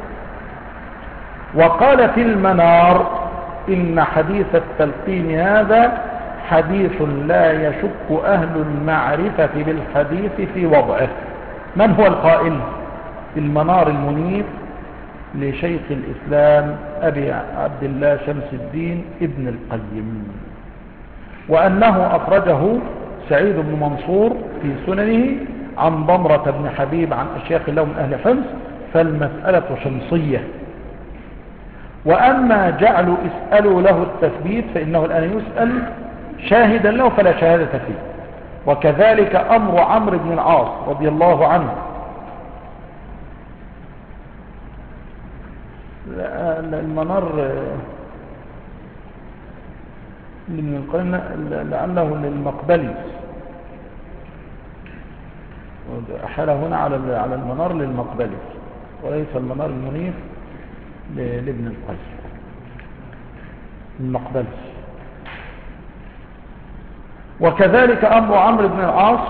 وقال في المنار إن حديث التلقين هذا حديث لا يشك أهل المعرفة بالحديث في وضعه. من هو القائل؟ المنار المنيف لشيخ الإسلام أبي عبد الله شمس الدين ابن القيم، وأنه أخرجه سعيد بن منصور في سننه عن ضمرة بن حبيب عن أشياخ له من أهل حمص، فالمسألة شمصية. وأما جعلوا اسألوا له التثبيت فإنه الآن يسأل شاهدا له فلا شهادة فيه. وكذلك أمر عمرو بن العاص رضي الله عنه. المنار من القرن لعله للمقبلي، أحال هنا على على المنار للمقبلي وليس المنار المنيف لابن القيم المقبلي. وكذلك أمر عمرو بن العاص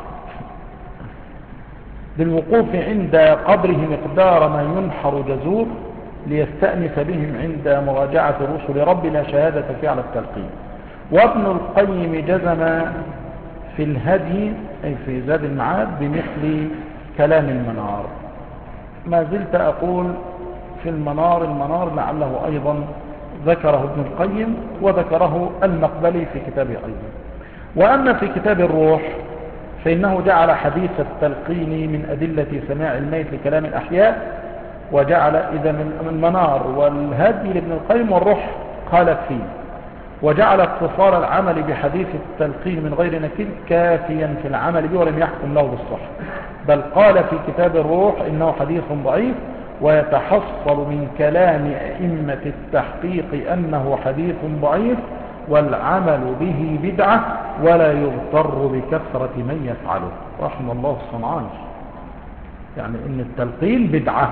بالوقوف عند قبره مقدار ما ينحر جزور ليستأنس بهم عند مراجعة رسل ربنا شهادة فيه على التلقين. وابن القيم جزم في الهدي أي في زاد المعاد بمثل كلام المنار. ما زلت أقول في المنار المنار لعله أيضا ذكره ابن القيم وذكره المقبلي في كتابه أيضا. وأما في كتاب الروح فإنه جعل حديث التلقين من أدلة سماع الميت لكلام الأحياء، وجعل إذا من المنار والهدي لابن القيم والروح قالت فيه، وجعل اتصال العمل بحديث التلقين من غير نكير كافيا في العمل به ولم يحكم له بالصحة، بل قال في كتاب الروح إنه حديث ضعيف، ويتحصل من كلام أئمة التحقيق أنه حديث ضعيف والعمل به بدعة ولا يغتر بكثرة من يفعله. رحم الله الصنعاني. يعني إن التلقين بدعة،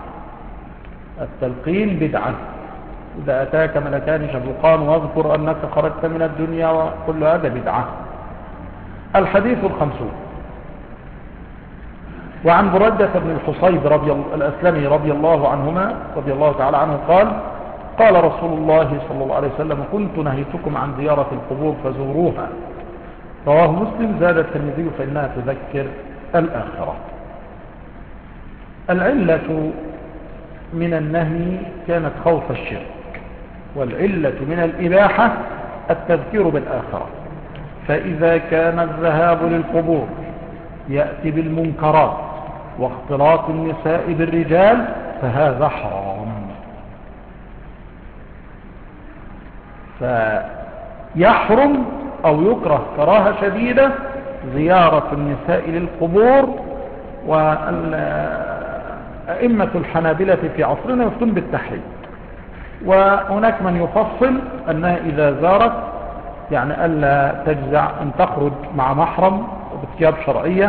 التلقين بدعة. إذا أتاك ملكان شفقان واذكر أنك خرجت من الدنيا وكل هذا بدعة. الحديث الخمسون. وعن بريدة بن الحصيب رضي الأسلمي رضي الله عنهما رضي الله تعالى عنه قال قال رسول الله صلى الله عليه وسلم كنت نهيتكم عن زيارة القبور فزوروها. رواه مسلم. زاد الترمذي فإنها تذكر الآخرة. العلة من النهي كانت خوف الشرك، والعلة من الإباحة التذكير بالآخرة. فإذا كان الذهاب للقبور يأتي بالمنكرات واختلاط النساء بالرجال فهذا حرام. فيحرم أو يكره كراهة شديدة زيارة النساء للقبور. وأئمة الحنابلة في عصرنا يفتون بالتحريم، وهناك من يفصل أنها إذا زارت يعني ألا تجزع أن تخرج مع محرم بثياب شرعية،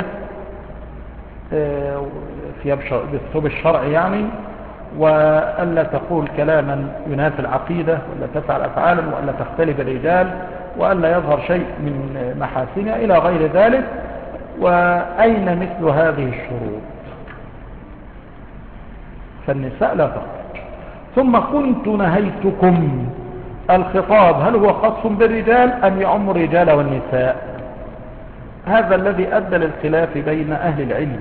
ثياب بالثوب الشرعي يعني، وألا تقول كلاما ينافي العقيدة، وألا تفعل أفعالا، وألا تختلف الرجال، وألا يظهر شيء من محاسنها إلى غير ذلك. وأين مثل هذه الشروط؟ فالنساء لا تخرج. ثم كنت نهيتكم، الخطاب هل هو خاص بالرجال أم يعم الرجال والنساء؟ هذا الذي أدى للخلاف بين أهل العلم.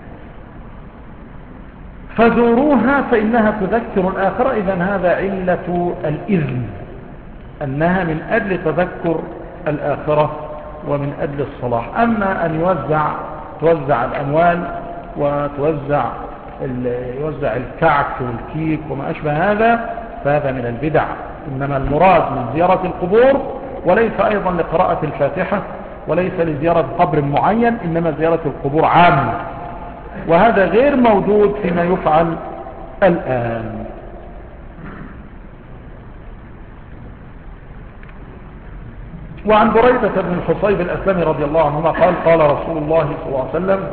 فزوروها فإنها تذكر الآخرة. إذن هذا علة الإذن، أنها من أجل تذكر الآخرة ومن أجل الصلاح. أما أن يوزع توزع الأموال وتوزع يوزع الكعك والكيك وما أشبه هذا فهذا من البدع. إنما المراد من زيارة القبور وليس أيضا لقراءة الفاتحة وليس لزيارة قبر معين، إنما زيارة القبور عامة، وهذا غير موجود فيما يفعل الآن. وعن بريدة بن الحصيب الأسلمي رضي الله عنهما قال قال رسول الله صلى الله عليه وسلم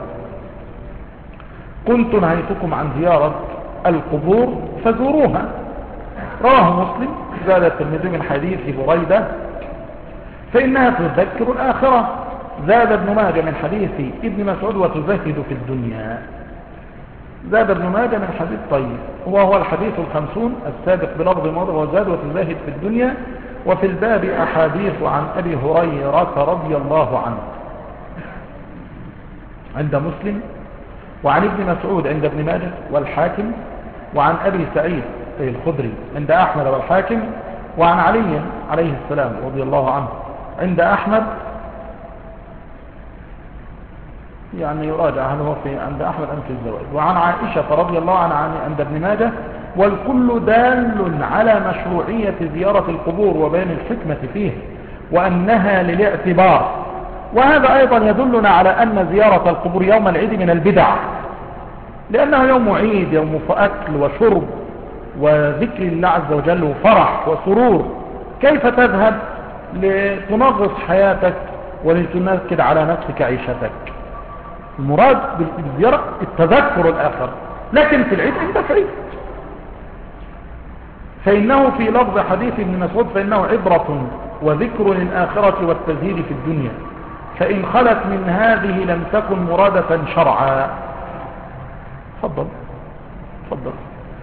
كنت نهيتكم عن زيارة القبور فزوروها. رواه مسلم. زاد الترمذي من حديث بريدة فإنها تذكر الآخرة. زاد ابن ماجه من حديث ابن مسعود وتزهد في الدنيا. زاد ابن ماجه من حديث طيب وهو الحديث الخمسون السابق بلفظ موضع وزاد وتزهد في الدنيا. وفي الباب أحاديث عن أبي هريرة رضي الله عنه عند مسلم، وعن ابن مسعود عند ابن ماجه والحاكم، وعن أبي سعيد الخدري عند أحمد والحاكم، وعن علي عليه السلام رضي الله عنه عند أحمد، يعني يراجع هل هو في عند أحمد أم في الزوائد، وعن عائشة رضي الله عنها عند ابن ماجه. والكل دال على مشروعية زيارة القبور وبيان الحكمة فيه وأنها للاعتبار. وهذا أيضا يدلنا على أن زيارة القبور يوم العيد من البدع، لأنه يوم عيد، يوم أكل وشرب وذكر الله عز وجل وفرح وسرور. كيف تذهب لتنغص حياتك ولتنكد على نفسك عيشتك؟ المراد بالزيارة التذكر الآخر، لكن في العيد عندك عيد. فإنه في لفظ حديث ابن مسعود فإنه عبرة وذكر للآخرة والتزهيد في الدنيا، فإن خلت من هذه لم تكن مرادة شرعا. تفضل تفضل.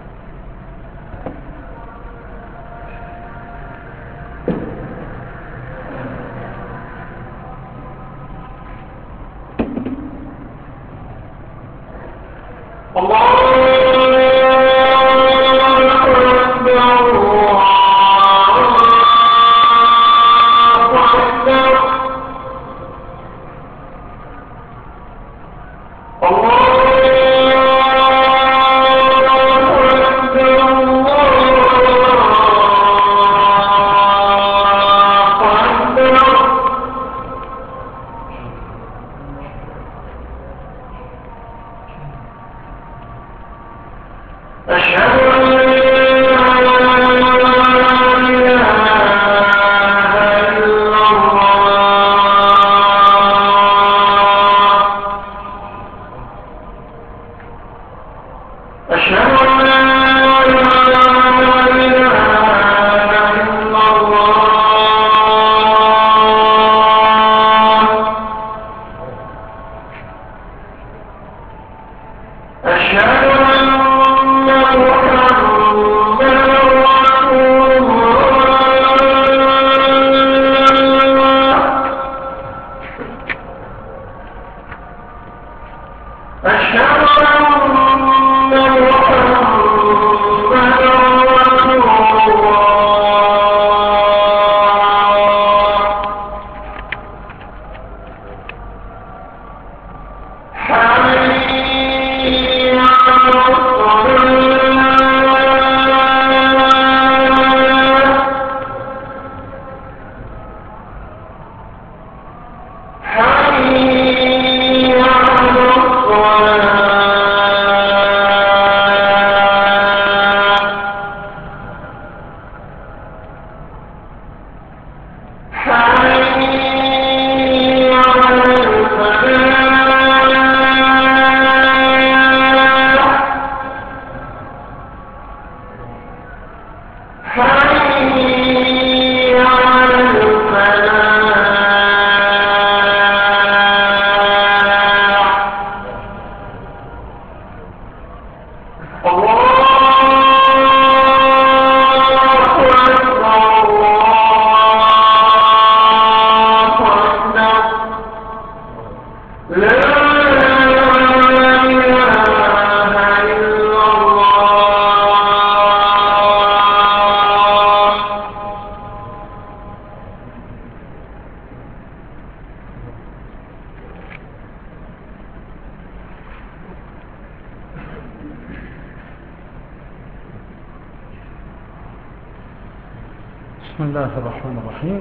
بسم الله الرحمن الرحيم.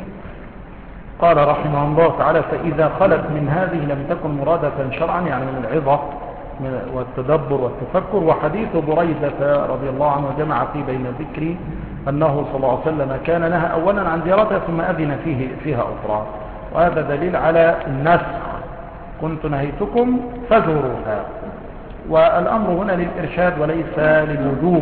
قال رحمه الله تعالى فإذا خلت من هذه لم تكن مرادة شرعا، يعني من العظة والتدبر والتفكر. وحديث بريدة رضي الله عنه جمع في بين ذكر أنه صلى الله عليه وسلم كان نهى أولا عن زيارتها ثم أذن فيه فيها أخرى، وهذا دليل على النسخ. كنت نهيتكم فزوروها، والأمر هنا للإرشاد وليس للوجوب.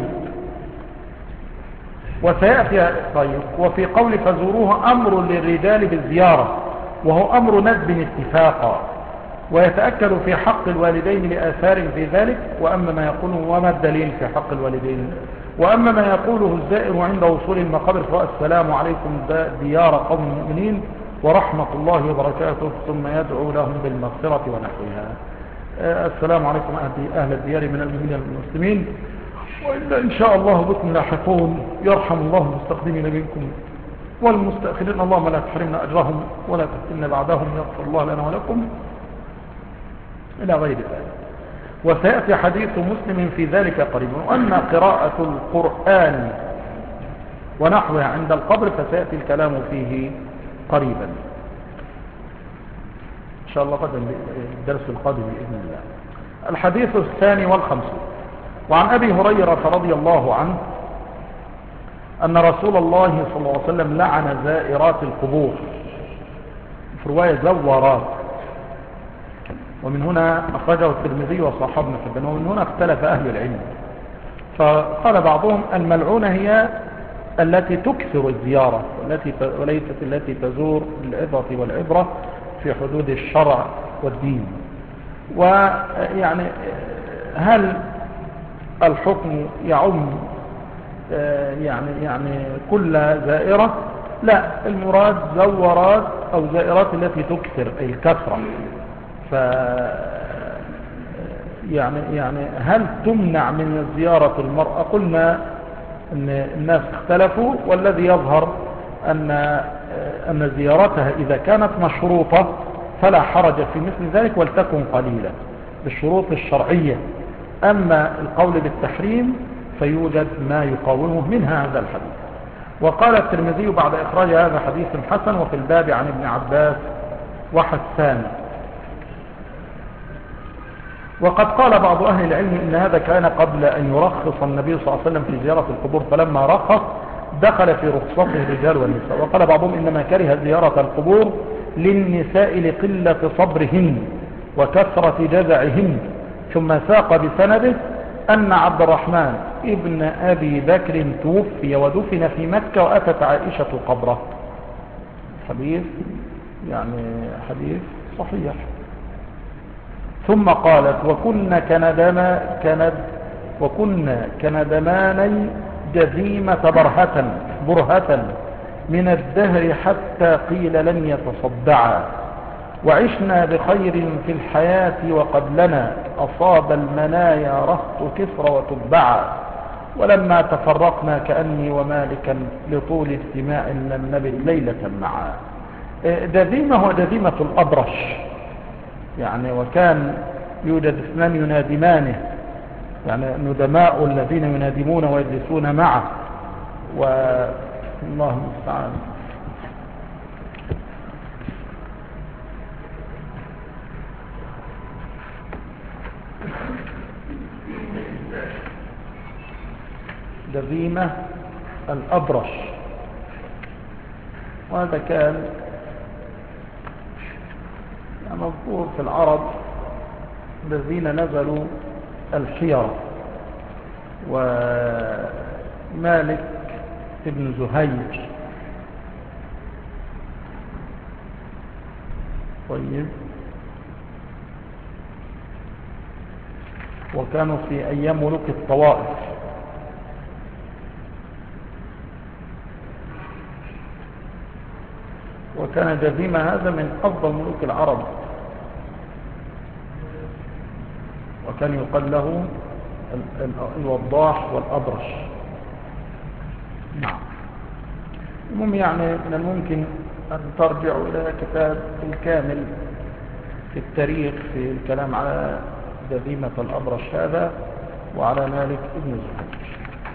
وسيأتي طيب. وفي قول فزوروها أمر للرجال بالزيارة، وهو أمر ندب اتفاقا، ويتأكد في حق الوالدين لآثار في ذلك. وأما ما يقوله، وما الدليل في حق الوالدين؟ وأما ما يقوله الزائر عند وصول المقابر فهو السلام عليكم ديار قوم المؤمنين ورحمة الله وبركاته، ثم يدعو لهم بالمغفرة ونحوها. السلام عليكم أهل الديار من المؤمنين والمسلمين، وإلا إن شاء الله بكم لاحقون. يرحم الله المستقدمين منكم والمستأخرين، اللهم لا تحرمنا أجرهم ولا تفتنا بعدهم، يغفر الله لنا ولكم، إلى غير ذلك. وسيأتي حديث مسلم في ذلك قريبا. وأما قراءة القرآن ونحوها عند القبر فسيأتي الكلام فيه قريبا إن شاء الله قدم الدرس القادم بإذن الله. الحديث الثاني والخمسون. وعن أبي هريرة رضي الله عنه أن رسول الله صلى الله عليه وسلم لعن زائرات القبور، في رواية زوارات، ومن هنا أخرجه الترمذي وصححه ابن حبان. ومن هنا اختلف أهل العلم، فقال بعضهم الملعونة هي التي تكثر الزيارة والتي وليست التي تزور العظة والعبرة في حدود الشرع والدين. ويعني هل الحكم يعم يعني يعني كل زائرة؟ لا، المراد زورات أو زائرات التي تكثر أي الكثرة. ف يعني يعني هل تمنع من زيارة المرأة؟ قلنا ان الناس اختلفوا، والذي يظهر ان ان زيارتها اذا كانت مشروطة فلا حرج في مثل ذلك، ولتكن قليلة بالشروط الشرعية. اما القول بالتحريم فيوجد ما يقاومه، منها هذا الحديث. وقال الترمذي بعد اخراج هذا حديث حسن، وفي الباب عن ابن عباس وحسان. وقد قال بعض أهل العلم إن هذا كان قبل أن يرخص النبي صلى الله عليه وسلم في زيارة القبور، فلما رخص دخل في رخصته الرجال والنساء. وقال بعضهم إنما كره زيارة القبور للنساء لقلة صبرهن وكثرة جزعهن. ثم ساق بسنده أن عبد الرحمن ابن أبي بكر توفي ودفن في مكة، وأتت عائشة قبره. حديث يعني حديث صحيح. ثم قالت وكنا كندما كند وكنا كندماني جزيمة برهة برهة من الدهر حتى قيل لن يتصدعا، وعشنا بخير في الحياة وقد لنا أصاب المنايا رهط كسر وتبعا، ولما تفرقنا كأني ومالكا لطول اجتماع لم نبت ليلة معا. جزيمة هو جزيمة الأبرش يعني، وكان يوجد اثنان ينادمانه، يعني ندماء الذين ينادمون ويجلسون معه، والله المستعان. جزيمة الأبرش، وهذا كان مذكور في العرب الذين نزلوا الحيرة. ومالك ابن زهير طيب، وكانوا في أيام ملوك الطوائف، وكان جزيمة هذا من أفضل ملوك العرب، وكان يقال له الوضاح والأبرش. نعم. المهم يعني من الممكن أن ترجعوا إلى كتاب الكامل في التاريخ في الكلام على جزيمة الأبرش هذا وعلى مالك ابن زهير.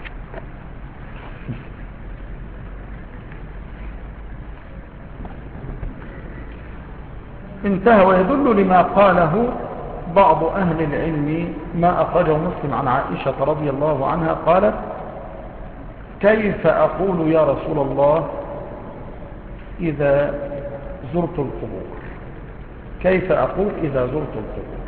انتهى. ويدل لما قاله بعض أهل العلم ما أخرجه مسلم عن عائشة رضي الله عنها قالت كيف أقول يا رسول الله إذا زرت القبور؟ كيف أقول إذا زرت القبور؟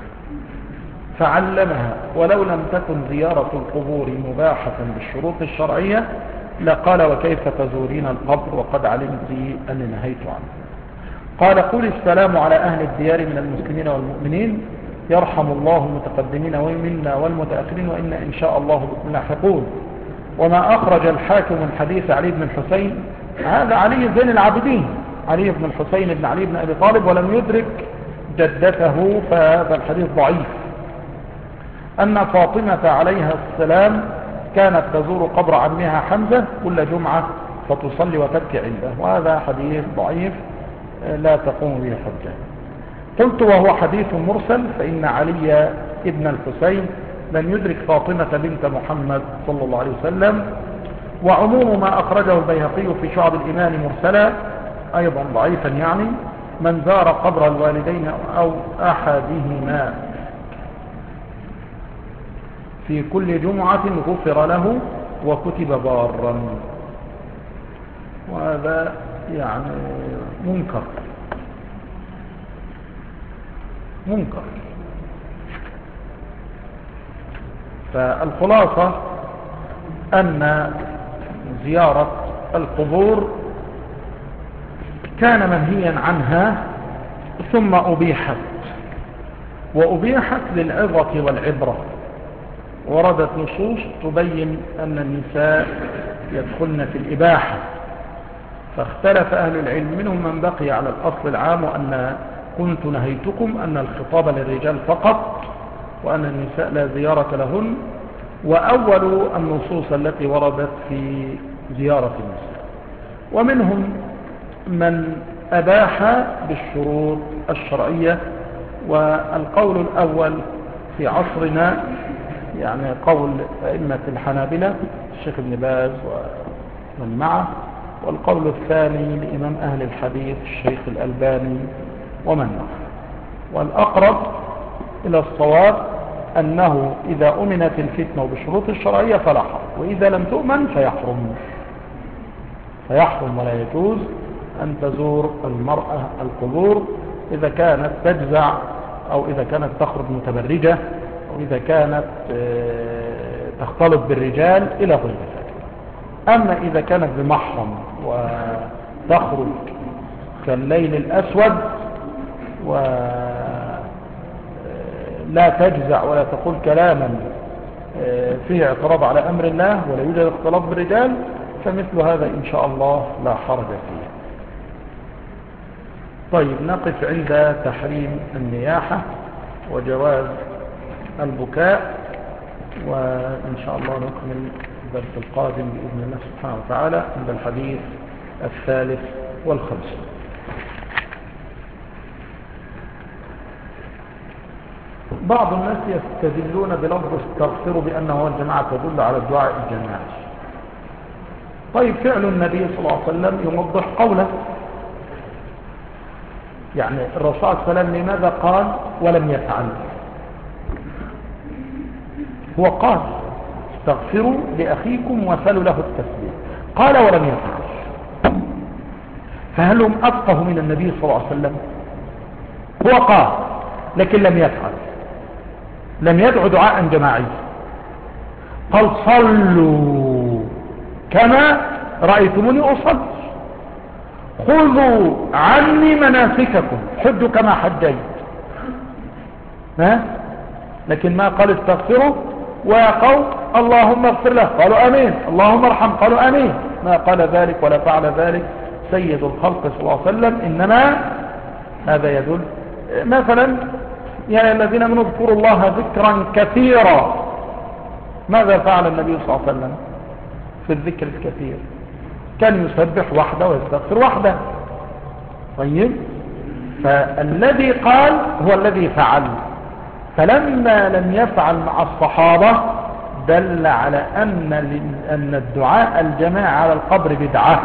فعلمها، ولو لم تكن زيارة القبور مباحة بالشروط الشرعية لقال وكيف تزورين القبر وقد علمت أني نهيت عنه. قال قل السلام على أهل الديار من المسلمين والمؤمنين يرحم الله المتقدمين ومنا والمتأخرين وإن إن شاء الله بكم لاحقون. وما أخرج الحاكم من حديث علي بن الحسين، هذا علي زين العابدين، علي بن الحسين بن علي بن أبي طالب، ولم يدرك جدته فهذا الحديث ضعيف، أن فاطمة عليها السلام كانت تزور قبر عمها حمزة كل جمعة فتصلي وتبكي عنده، وهذا حديث ضعيف لا تقوم به حجة. قلت وهو حديث مرسل، فإن علي ابن الحسين لم يدرك فاطمة بنت محمد صلى الله عليه وسلم. وعموم ما أخرجه البيهقي في شعب الإيمان مرسلا أيضا ضعيفا، يعني من زار قبر الوالدين أو أحدهما في كل جمعة غفر له وكتب بارا، وهذا يعني منكر منكر. فالخلاصة أن زيارة القبور كان منهيا عنها ثم أبيحت، وأبيحت للعظة والعبرة. وردت نصوص تبين أن النساء يدخلن في الإباحة، فاختلف أهل العلم منهم من بقي على الأصل العام وأن كنت نهيتكم أن الخطاب للرجال فقط وأن النساء لا زيارة لهن، وأول النصوص التي وردت في زيارة النساء. ومنهم من أباح بالشروط الشرعية، والقول الأول في عصرنا يعني قول أئمة الحنابلة الشيخ ابن باز ومن معه، والقول الثاني لإمام أهل الحديث الشيخ الألباني ومن معه. والأقرب إلى الصواب أنه إذا أمنت الفتنة بالشروط الشرعية فلا حرج، وإذا لم تؤمن فيحرم فيحرم ولا يجوز أن تزور المرأة القبور إذا كانت تجزع أو إذا كانت تخرج متبرجة أو إذا كانت تختلط بالرجال إلى غير ذلك. أما إذا كانت بمحرم وتخرج كالليل الأسود ولا تجزع ولا تقول كلاما فيه اعتراض على أمر الله ولا يوجد اختلاط بالرجال، فمثل هذا إن شاء الله لا حرج فيه. طيب، نقف عند تحريم النياحة وجواز البكاء، وإن شاء الله نكمل الدرس القادم بإذن الله سبحانه وتعالى عند الحديث الثالث والخمسين. بعض الناس يستدلون بلفظ استغفروا بأنه الجماعة تدل على الدعاء الجماعي. طيب، فعل النبي صلى الله عليه وسلم يوضح قوله، يعني الرسول صلى الله عليه وسلم لماذا قال ولم يفعل؟ هو قال استغفروا لأخيكم وسلوا له التسبيح، قال ولم يفعل. فهل هم أفقه من النبي صلى الله عليه وسلم؟ هو قال لكن لم يفعل، لم يدعو دعاء جماعي، قال صلوا كما رأيتموني أصلي، خذوا عني مناسككم، حجوا كما حجيت. ها؟ لكن ما قال استغفروا ويا قوم اللهم اغفر له، قالوا امين، اللهم ارحم، قالوا امين. ما قال ذلك ولا فعل ذلك سيد الخلق صلى الله عليه وسلم. انما هذا يدل مثلا يا الذين امنوا اذكروا الله ذكرا كثيرا. ماذا فعل النبي صلى الله عليه وسلم في الذكر الكثير؟ كان يسبح وحده ويستغفر وحده. طيب، فالذي قال هو الذي فعل، فلما لم يفعل مع الصحابة دل على أن أن الدعاء الجماعي على القبر بدعة.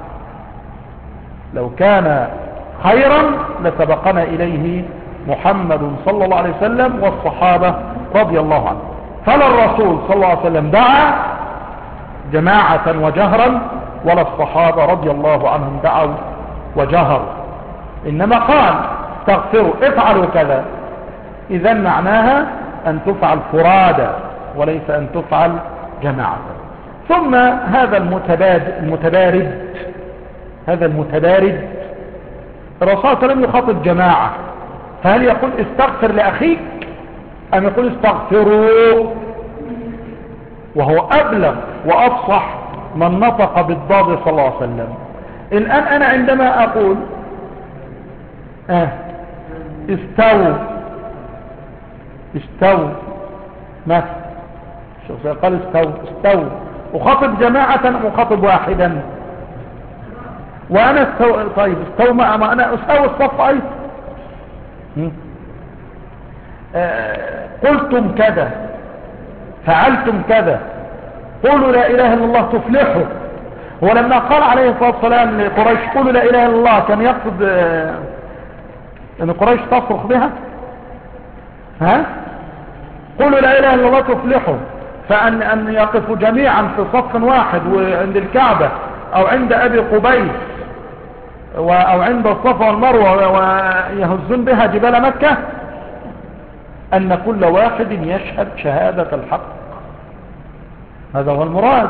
لو كان خيرا لسبقنا إليه محمد صلى الله عليه وسلم والصحابة رضي الله عنه. فلا الرسول صلى الله عليه وسلم دعا جماعة وجهرا، ولا الصحابة رضي الله عنهم دعوا وجهروا، إنما قال استغفروا افعلوا كذا. إذا معناها أن تفعل فرادى وليس أن تفعل جماعة. ثم هذا المتبارد هذا المتبارد الرسول صلى الله عليه وسلم يخاطب جماعة، فهل يقول استغفر لأخيك أم يقول استغفروا؟ وهو أبلغ وأفصح من نطق بالضاد صلى الله عليه وسلم. الآن أنا عندما أقول آه استووا استووا ما شو قال استووا استووا أخاطب جماعة أم أخاطب واحدا؟ وأنا استو... طيب استووا ما أنا أستوى الصف أيضا. آه قلتم كذا فعلتم كذا قولوا لا إله إلا الله تفلحوا. ولما قال عليه الصلاة والسلام لقريش قولوا لا إله إلا الله كان يقصد آه أن قريش تصرخ بها؟ ها قولوا لا إله إلا الله تفلحوا، فأن أن يقفوا جميعا في صف واحد وعند الكعبة أو عند أبي قبيس أو عند الصفا والمروة ويهزون بها جبال مكة، أن كل واحد يشهد شهادة الحق، هذا هو المراد.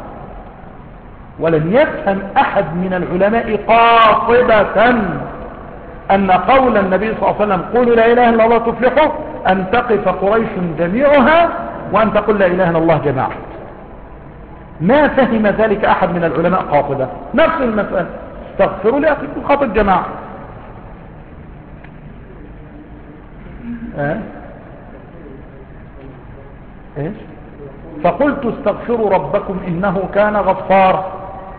ولم يفهم أحد من العلماء قاطبة أن قول النبي صلى الله عليه وسلم قولوا لا إله إلا الله تفلحوا أن تقف قريش جميعها وأن تقول لا إله إلا الله جماعة. ما فهم ذلك أحد من العلماء قاطبة. نفس المسألة استغفروا لأخيكم خاطب جماعة. أه؟ إيه؟ فقلت استغفروا ربكم إنه كان غفارا.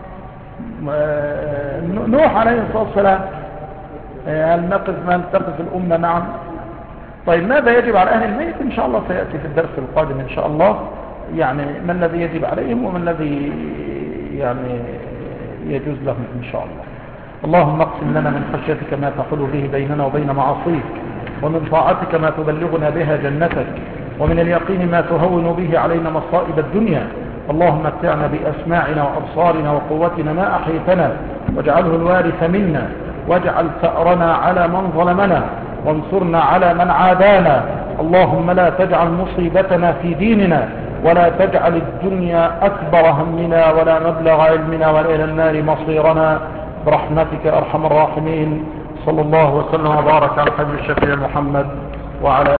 نوح عليه الصلاة والسلام هل نقف ما تقف الأمة؟ نعم. طيب ماذا يجب على أهل الميت؟ إن شاء الله سيأتي في الدرس القادم إن شاء الله، يعني ما الذي يجب عليهم وما الذي يعني يجوز لهم إن شاء الله. اللهم اقسم لنا من خشيتك ما تحول به بيننا وبين معاصيك، ومن طاعتك ما تبلغنا بها جنتك، ومن اليقين ما تهون به علينا مصائب الدنيا. اللهم متعنا بأسماعنا وأبصارنا وقوتنا ما أحيتنا، واجعله الوارث منا، واجعل ثأرنا على من ظلمنا، وانصرنا على من عادانا. اللهم لا تجعل مصيبتنا في ديننا، ولا تجعل الدنيا أكبر همنا ولا مبلغ علمنا ولا إلى النار مصيرنا، برحمتك أرحم الراحمين. صلى الله وسلم وبارك على حبيب الشفيع محمد وعلى